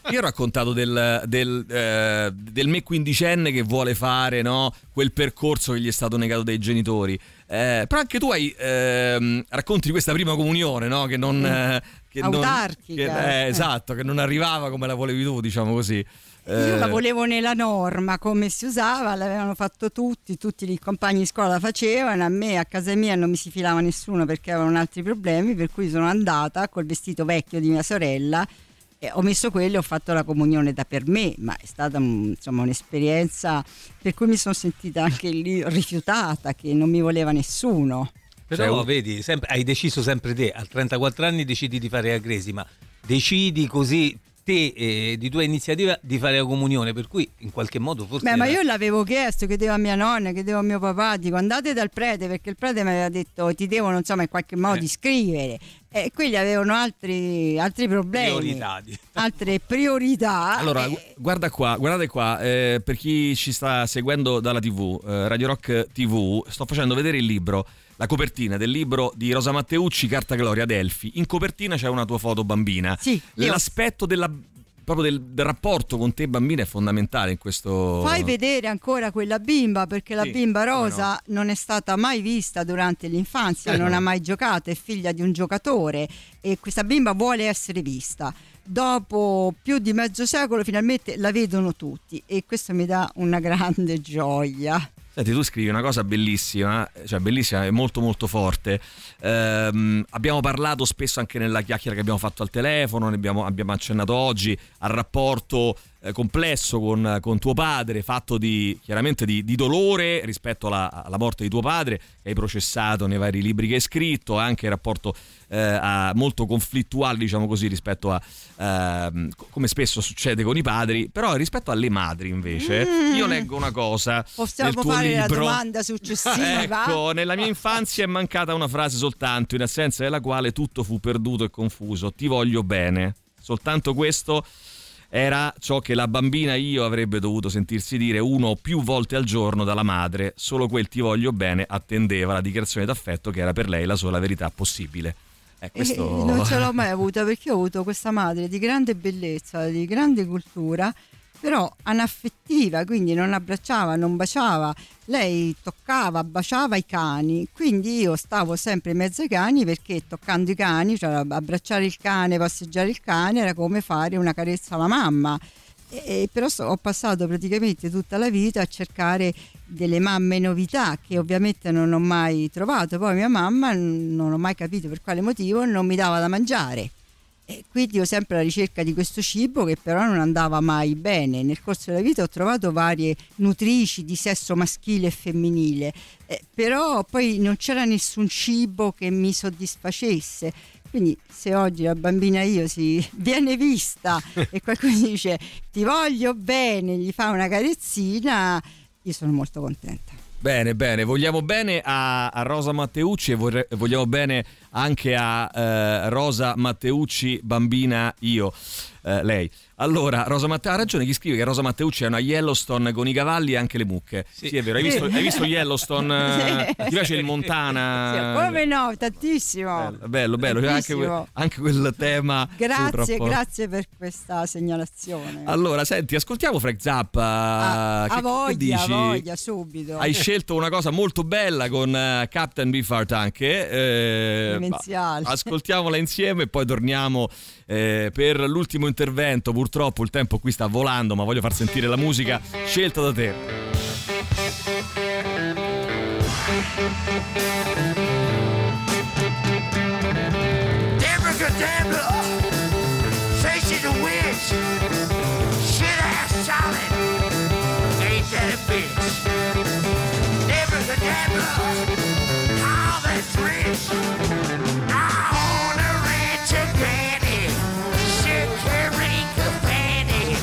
S4: io ho raccontato del, del, eh, del me quindicenne che vuole fare, no, quel percorso che gli è stato negato dai genitori. Eh, però anche tu hai eh, racconti di questa prima comunione, no? Che non eh, che
S6: autarchica.
S4: Non, che, eh, esatto, che non arrivava come la volevi tu, diciamo così. Eh,
S6: Io la volevo nella norma, come si usava, l'avevano fatto tutti, tutti i compagni di scuola la facevano, a me a casa mia non mi si filava nessuno perché avevano altri problemi, per cui sono andata col vestito vecchio di mia sorella. Eh, ho messo quello e ho fatto la comunione da per me, ma è stata insomma un'esperienza per cui mi sono sentita anche lì rifiutata, che non mi voleva nessuno.
S7: Però cioè, vedi, sempre, hai deciso sempre te, a trentaquattro anni decidi di fare la cresima, decidi così te eh, di tua iniziativa di fare la comunione, per cui in qualche modo forse...
S6: Beh,
S7: era...
S6: ma io l'avevo chiesto, chiedevo a mia nonna, chiedevo a mio papà, dico andate dal prete, perché il prete mi aveva detto ti devono insomma in qualche modo
S7: eh.
S6: iscrivere, e quelli avevano altri, altri problemi,
S7: priorità.
S6: altre priorità.
S4: Allora,
S6: e...
S4: guarda qua, guardate qua, eh, per chi ci sta seguendo dalla tivù, eh, Radio Rock tivù, sto facendo vedere il libro, la copertina del libro di Rosa Matteucci, Carta Gloria Adelphi. In copertina c'è una tua foto bambina.
S6: Sì,
S4: l'aspetto della proprio del, del rapporto con te bambina è fondamentale in questo.
S6: Fai vedere ancora quella bimba, perché la
S4: sì,
S6: bimba Rosa
S4: no.
S6: non è stata mai vista durante l'infanzia,
S4: eh
S6: non
S4: no.
S6: ha mai giocato, è figlia di un giocatore e questa bimba vuole essere vista. Dopo più di mezzo secolo finalmente la vedono tutti e questo mi dà una grande gioia.
S4: Senti, tu scrivi una cosa bellissima, cioè bellissima e molto molto forte. Ehm, abbiamo parlato spesso anche nella chiacchiera che abbiamo fatto al telefono, ne abbiamo, abbiamo accennato oggi al rapporto eh, complesso con, con tuo padre, fatto di chiaramente di, di dolore rispetto alla, alla morte di tuo padre, che hai processato nei vari libri che hai scritto, anche il rapporto eh, a, molto conflittuale, diciamo così, rispetto a eh, come spesso succede con i padri. Però rispetto alle madri invece mm. io leggo una cosa.
S6: Possiamo
S4: nel tuo
S6: fare
S4: libro.
S6: la domanda successiva?
S4: Ecco, nella mia infanzia è mancata una frase soltanto, in assenza della quale tutto fu perduto e confuso: ti voglio bene. Soltanto questo era ciò che la bambina io avrebbe dovuto sentirsi dire uno o più volte al giorno dalla madre. Solo quel ti voglio bene attendeva la dichiarazione d'affetto che era per lei la sola verità possibile. Eh, questo...
S6: eh, non ce l'ho mai avuta, perché ho avuto questa madre di grande bellezza, di grande cultura, però anaffettiva, quindi non abbracciava, non baciava, lei toccava, baciava i cani, quindi io stavo sempre in mezzo ai cani, perché toccando i cani, cioè abbracciare il cane, passeggiare il cane era come fare una carezza alla mamma. E, però so, ho passato praticamente tutta la vita a cercare delle mamme novità che ovviamente non ho mai trovato. Poi mia mamma, non ho mai capito per quale motivo, non mi dava da mangiare. E quindi ho sempre alla ricerca di questo cibo che però non andava mai bene. Nel corso della vita ho trovato varie nutrici di sesso maschile e femminile, eh, però poi non c'era nessun cibo che mi soddisfacesse. Quindi se oggi la bambina io si viene vista e qualcuno dice ti voglio bene, gli fa una carezzina, io sono molto contenta.
S4: Bene, bene, vogliamo bene a, a Rosa Matteucci e vorre, vogliamo bene anche a eh, Rosa Matteucci, bambina io, eh, lei. Allora, Rosa Matteucci ha ragione chi scrive che Rosa Matteucci è una Yellowstone con i cavalli e anche le mucche. Sì, sì è vero, hai visto, hai visto Yellowstone?
S6: Sì.
S4: Ti piace il Montana?
S6: Sì, come no, tantissimo.
S4: Bello, bello, bello. Anche, quel, anche quel tema.
S6: Grazie, grazie per questa segnalazione.
S4: Allora, senti, ascoltiamo Frank Zappa.
S6: Ah,
S4: che,
S6: a voglia,
S4: che dici?
S6: a voglia, subito.
S4: Hai scelto una cosa molto bella con uh, Captain Beefheart anche. Eh, ascoltiamola insieme e poi torniamo eh, per l'ultimo intervento. Purtroppo il tempo qui sta volando, ma voglio far sentire la musica scelta da te.
S8: Deborah Deborah, say she's a witch, shit ass solid, ain't that a bitch? Deborah Deborah, all that's rich, I own a ranch and granny, shit carry company.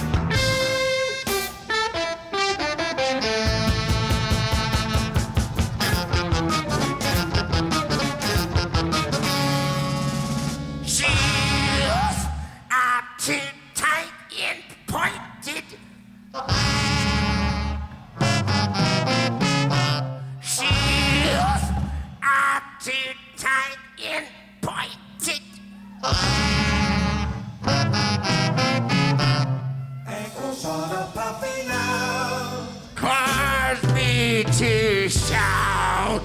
S8: She's are too tight and pointed. She's are too tight and pointed. me to shout.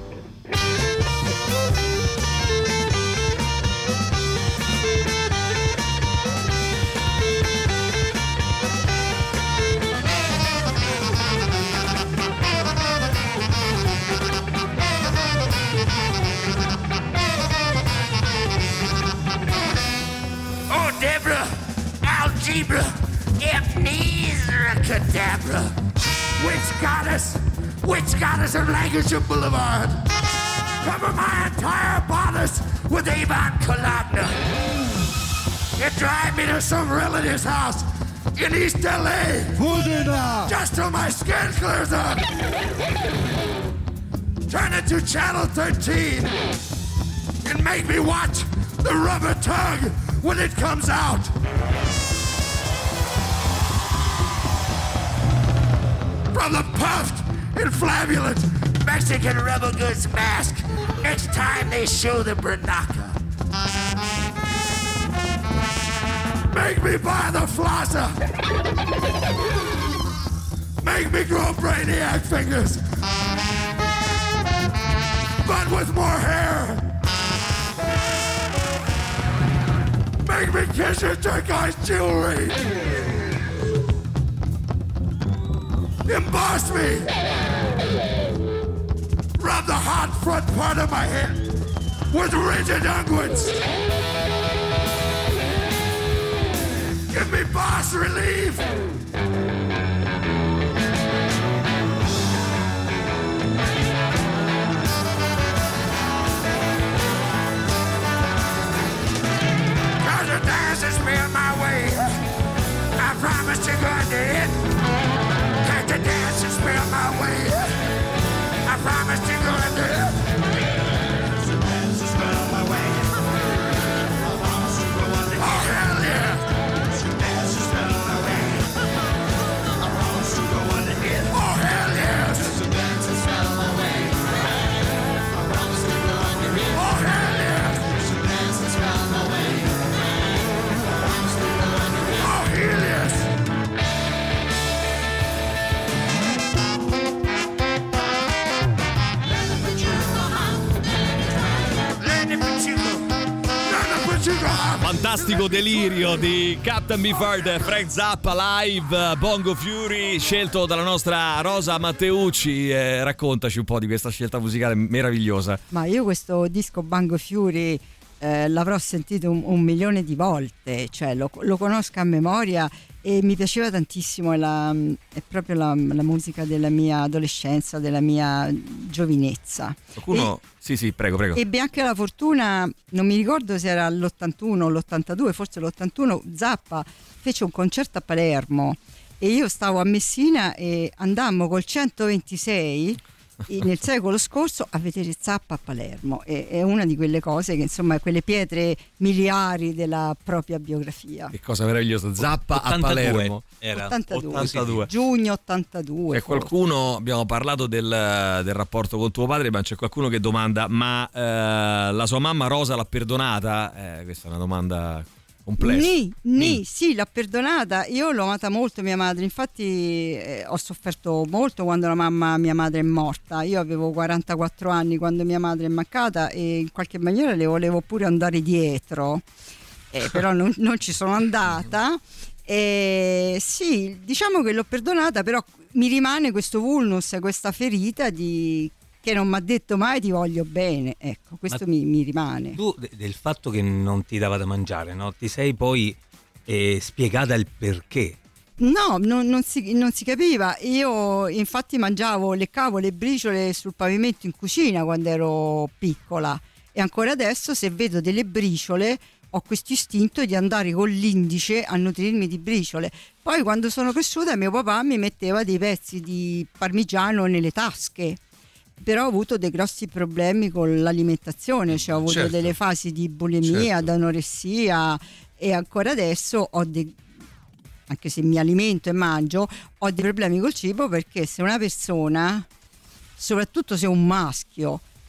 S8: Oh, Deborah, algebra, amnesia, cadabra. Witch goddess, witch goddess of Lancashire Boulevard. Cover my entire bodice with Avon Cologna. You drive me to some relative's house in East L A. Just till my skin clears up. Turn it to channel thirteen and make me watch the rubber tug when it comes out. From the puffed and flamulent Mexican rubber goods mask next time they show the Bernacca. Make me buy the flosser. Make me grow brainiac fingers, but with more hair. Make me kiss your turquoise jewelry. Emboss me. Rub the hot front part of my head with rigid unguents. Give me boss relief. Cause the dance has been my way. I promise you're going to hit. Cause the dance has been my way. I promise you're going to hit. The dance has been my way. I promise you're going to hit. Oh, hell yeah. The dance has been my way. I promise you're going to hit. Oh, hell yes. The dance has been my way. I promise you're going to hit. Oh, hell yes. The dance has been my way. I promise you're going to hit. Oh, hell yes.
S4: Fantastico delirio di Captain Beefheart, Frank Zappa live, Bongo Fury, scelto dalla nostra Rosa Matteucci. Eh, raccontaci un po' di questa scelta musicale meravigliosa.
S6: Ma io questo disco Bongo Fury eh, l'avrò sentito un, un milione di volte, cioè lo, lo conosco a memoria e mi piaceva tantissimo, è, la, è proprio la, la musica della mia adolescenza, della mia giovinezza.
S4: Qualcuno... E, sì, sì, prego, prego.
S6: Ebbe anche la fortuna, non mi ricordo se era l'ottantuno o l'ottantadue, forse l'ottantuno, Zappa fece un concerto a Palermo e io stavo a Messina e andammo col centoventisei nel secolo scorso a vedere Zappa a Palermo. E, è una di quelle cose che, insomma, quelle pietre miliari della propria biografia.
S4: Che cosa meravigliosa, Zappa a Palermo.
S7: Era
S6: ottantadue,
S4: ottantadue.
S6: Giugno ottantadue.
S4: C'è qualcuno, abbiamo parlato del, del rapporto con tuo padre, ma c'è qualcuno che domanda: ma eh, la sua mamma Rosa l'ha perdonata? Eh, questa è una domanda complessa.
S6: Ni, ni, ni, sì, l'ha perdonata. Io l'ho amata molto mia madre, infatti eh, ho sofferto molto quando la mamma mia madre è morta. Io avevo quarantaquattro anni quando mia madre è mancata e in qualche maniera le volevo pure andare dietro, eh, però non, non ci sono andata. E sì, diciamo che l'ho perdonata, però mi rimane questo vulnus, questa ferita di che non mi ha detto mai ti voglio bene, ecco, questo mi, mi rimane.
S7: Tu del fatto che non ti dava da mangiare, no? Ti sei poi eh, spiegata il perché.
S6: No, non, non, si, non si capiva. Io infatti mangiavo, leccavo le briciole sul pavimento in cucina quando ero piccola e ancora adesso se vedo delle briciole ho questo istinto di andare con l'indice a nutrirmi di briciole. Poi quando sono cresciuta mio papà mi metteva dei pezzi di parmigiano nelle tasche, però ho avuto dei grossi problemi con l'alimentazione, cioè ho avuto certo. delle fasi di bulimia, certo. d'anoressia e ancora adesso ho dei, anche se mi alimento e mangio, ho dei problemi col cibo perché se una persona, soprattutto se un maschio,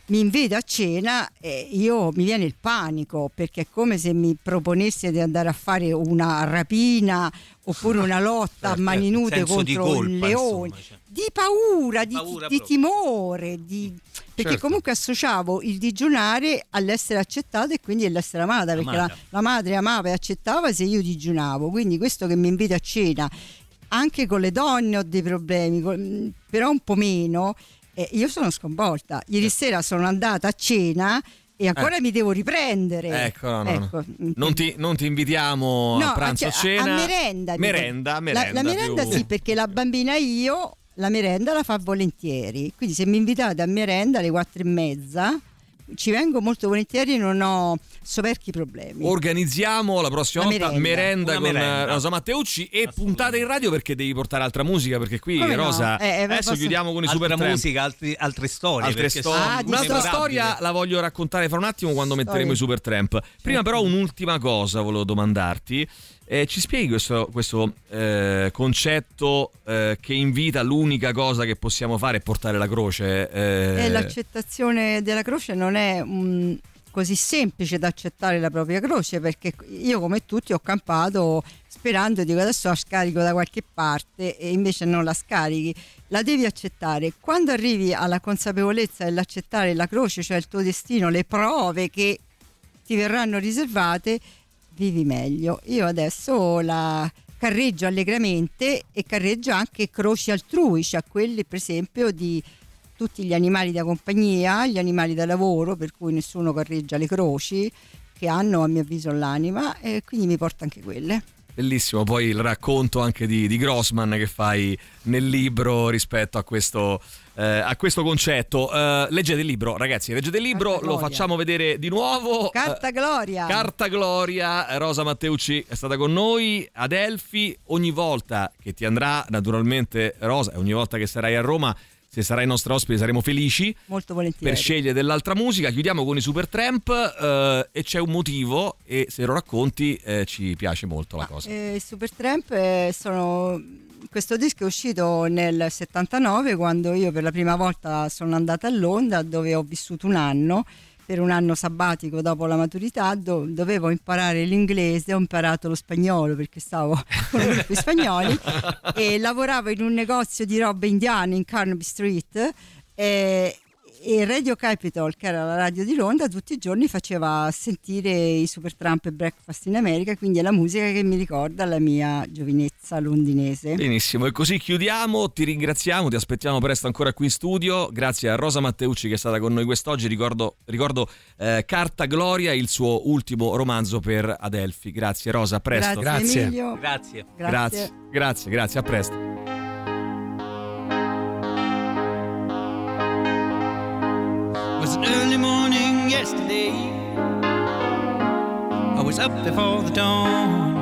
S6: mi invita a cena e io mi viene il panico, perché è come se mi proponesse di andare a fare una rapina oppure una lotta a mani nude contro un leone, insomma, cioè. di paura, di,
S7: paura
S6: di timore, di... perché
S9: certo.
S6: comunque associavo il digiunare all'essere accettata e quindi all'essere amata, perché la, la madre amava e accettava se io digiunavo, quindi questo che mi invita a cena, anche con le donne ho dei problemi, con, però un po' meno. Eh, io sono sconvolta. Ieri sera sono andata a cena e ancora eh. mi devo riprendere.
S4: Ecco, no, no,
S6: ecco.
S4: no. Non, ti, non ti invitiamo
S6: no,
S4: a pranzo,
S6: cioè,
S4: cena.
S6: A merenda.
S4: Merenda, merenda.
S6: La, la merenda
S4: più...
S6: sì, perché la bambina io la merenda la fa volentieri. Quindi se mi invitate a merenda alle quattro e mezza ci vengo molto volentieri e non ho soverchi problemi.
S4: Organizziamo la prossima
S6: la
S4: volta merenda,
S6: merenda
S4: con
S7: merenda.
S4: Rosa Matteucci e puntate in radio, perché devi portare altra musica, perché qui
S6: Come
S4: Rosa
S6: no? eh,
S4: adesso
S6: posso...
S4: chiudiamo con i
S7: altra
S4: Super Tramp.
S7: musica, altri, altre storie,
S4: altre storie.
S6: Ah,
S4: un'altra
S6: memorabili.
S4: storia la voglio raccontare fra un attimo quando metteremo
S6: Storie.
S4: i Super Tramp. Prima però un'ultima cosa volevo domandarti. Eh, ci spieghi questo, questo eh, concetto eh, che invita l'unica cosa che possiamo fare è portare la croce? Eh...
S6: E l'accettazione della croce non è um, così semplice da accettare la propria croce, perché io come tutti ho campato sperando, dico adesso la scarico da qualche parte, e invece non la scarichi, la devi accettare. Quando arrivi alla consapevolezza dell'accettare la croce, cioè il tuo destino, le prove che ti verranno riservate, vivi meglio. Io adesso la carreggio allegramente e carreggio anche croci altrui, cioè quelli per esempio di tutti gli animali da compagnia, gli animali da lavoro, per cui nessuno carreggia le croci, che hanno a mio avviso l'anima, e quindi mi porta anche quelle.
S4: Bellissimo, poi il racconto anche di, di Grossman che fai nel libro rispetto a questo, eh, a questo concetto. Eh, leggete il libro, ragazzi, leggete il libro,
S6: Carta
S4: lo
S6: Gloria.
S4: facciamo vedere di nuovo.
S6: Carta Gloria.
S4: Eh, Carta Gloria, Rosa Matteucci è stata con noi ad Elfi. Ogni volta che ti andrà, naturalmente Rosa, e ogni volta che sarai a Roma, se sarai nostra ospite saremo felici,
S6: molto volentieri,
S4: per scegliere dell'altra musica. Chiudiamo con i Super Tramp eh, e c'è un motivo, e se lo racconti eh, ci piace molto la cosa.
S6: Eh, Super Tramp eh, sono... questo disco è uscito nel settantanove, quando io per la prima volta sono andata a Londra, dove ho vissuto un anno, per un anno sabbatico dopo la maturità, do- dovevo imparare l'inglese, ho imparato lo spagnolo perché stavo con un gruppo di spagnoli e lavoravo in un negozio di robe indiane in Carnaby Street, e, e Radio Capital, che era la radio di Londra, tutti i giorni faceva sentire i Supertramp e Breakfast in America, quindi è la musica che mi ricorda la mia giovinezza londinese.
S4: Benissimo, e così chiudiamo, ti ringraziamo, ti aspettiamo presto ancora qui in studio. Grazie a Rosa Matteucci che è stata con noi quest'oggi. Ricordo, ricordo eh, Carta Gloria, il suo ultimo romanzo per Adelphi. Grazie Rosa, a presto.
S6: Grazie, Emilio.
S7: Grazie.
S6: Grazie.
S4: Grazie, grazie, grazie, a presto.
S11: It was an early morning yesterday. I was up before the dawn,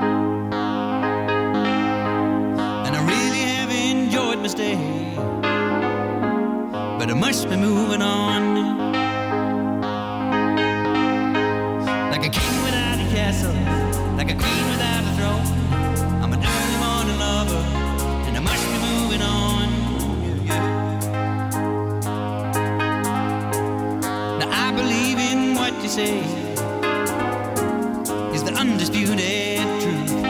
S11: and I really have enjoyed my stay, but I must be moving on. Like a king without a castle, like a queen without a throne, I'm an early morning lover, and I must be moving on. I believe in what you say is the undisputed truth,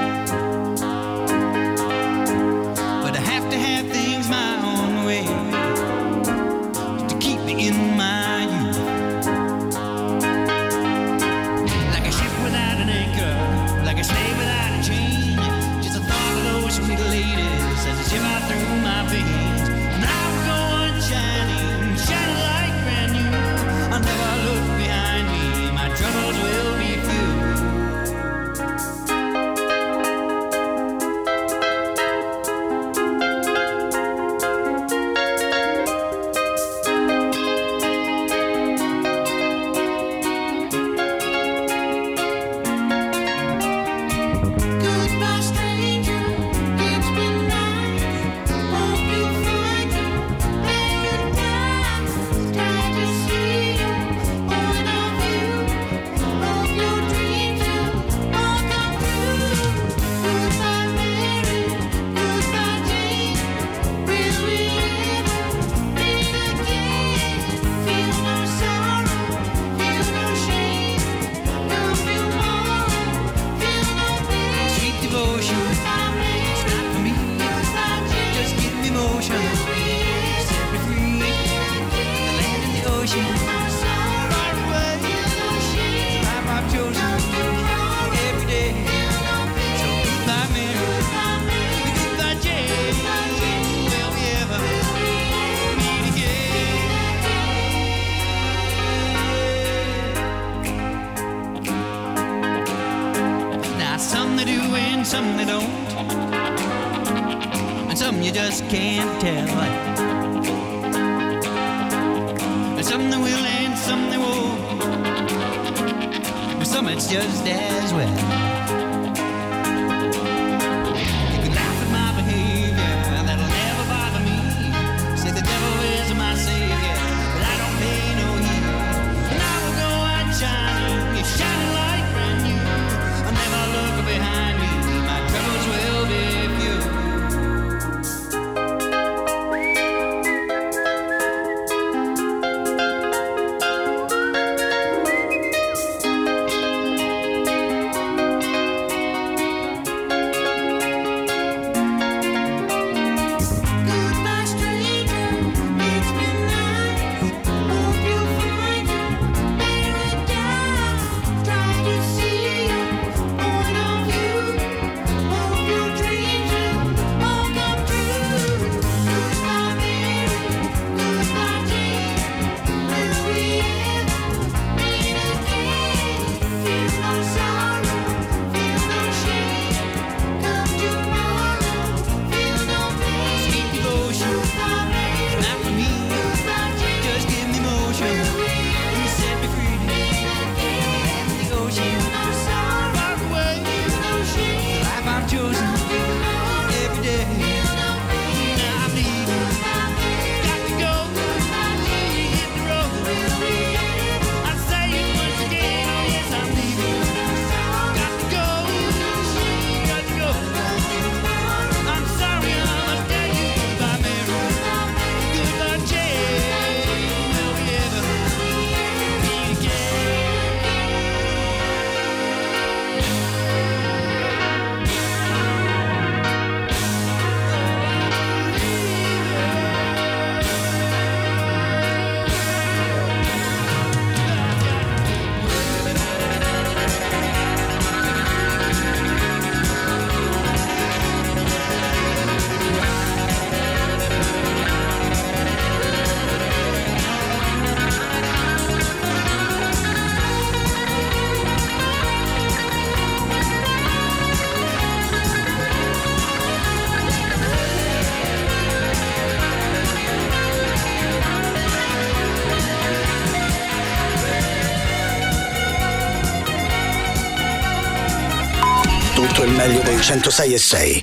S11: but I have to have things my own way to keep me in my youth. Like a ship without an anchor, like a slave without a chain, just the thought of those sweet ladies as they shiver through my veins. And I will go on shining, shining like brand new. I'll never look behind me, my troubles will be few. some they don't, and some you just can't tell. And some they will and some they won't, but some it's just as well. You can laugh at my behavior, that'll never bother me. Say the devil is my savior, but I don't pay no heed. And I will go out shining, you shining like brand new. I never look behind me, my troubles will be few.
S1: Tutto il meglio dei centosei e sei.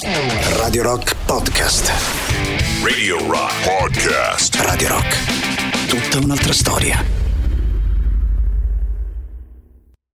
S1: Radio Rock Podcast.
S2: Radio Rock Podcast.
S1: Radio Rock. Tutta un'altra storia.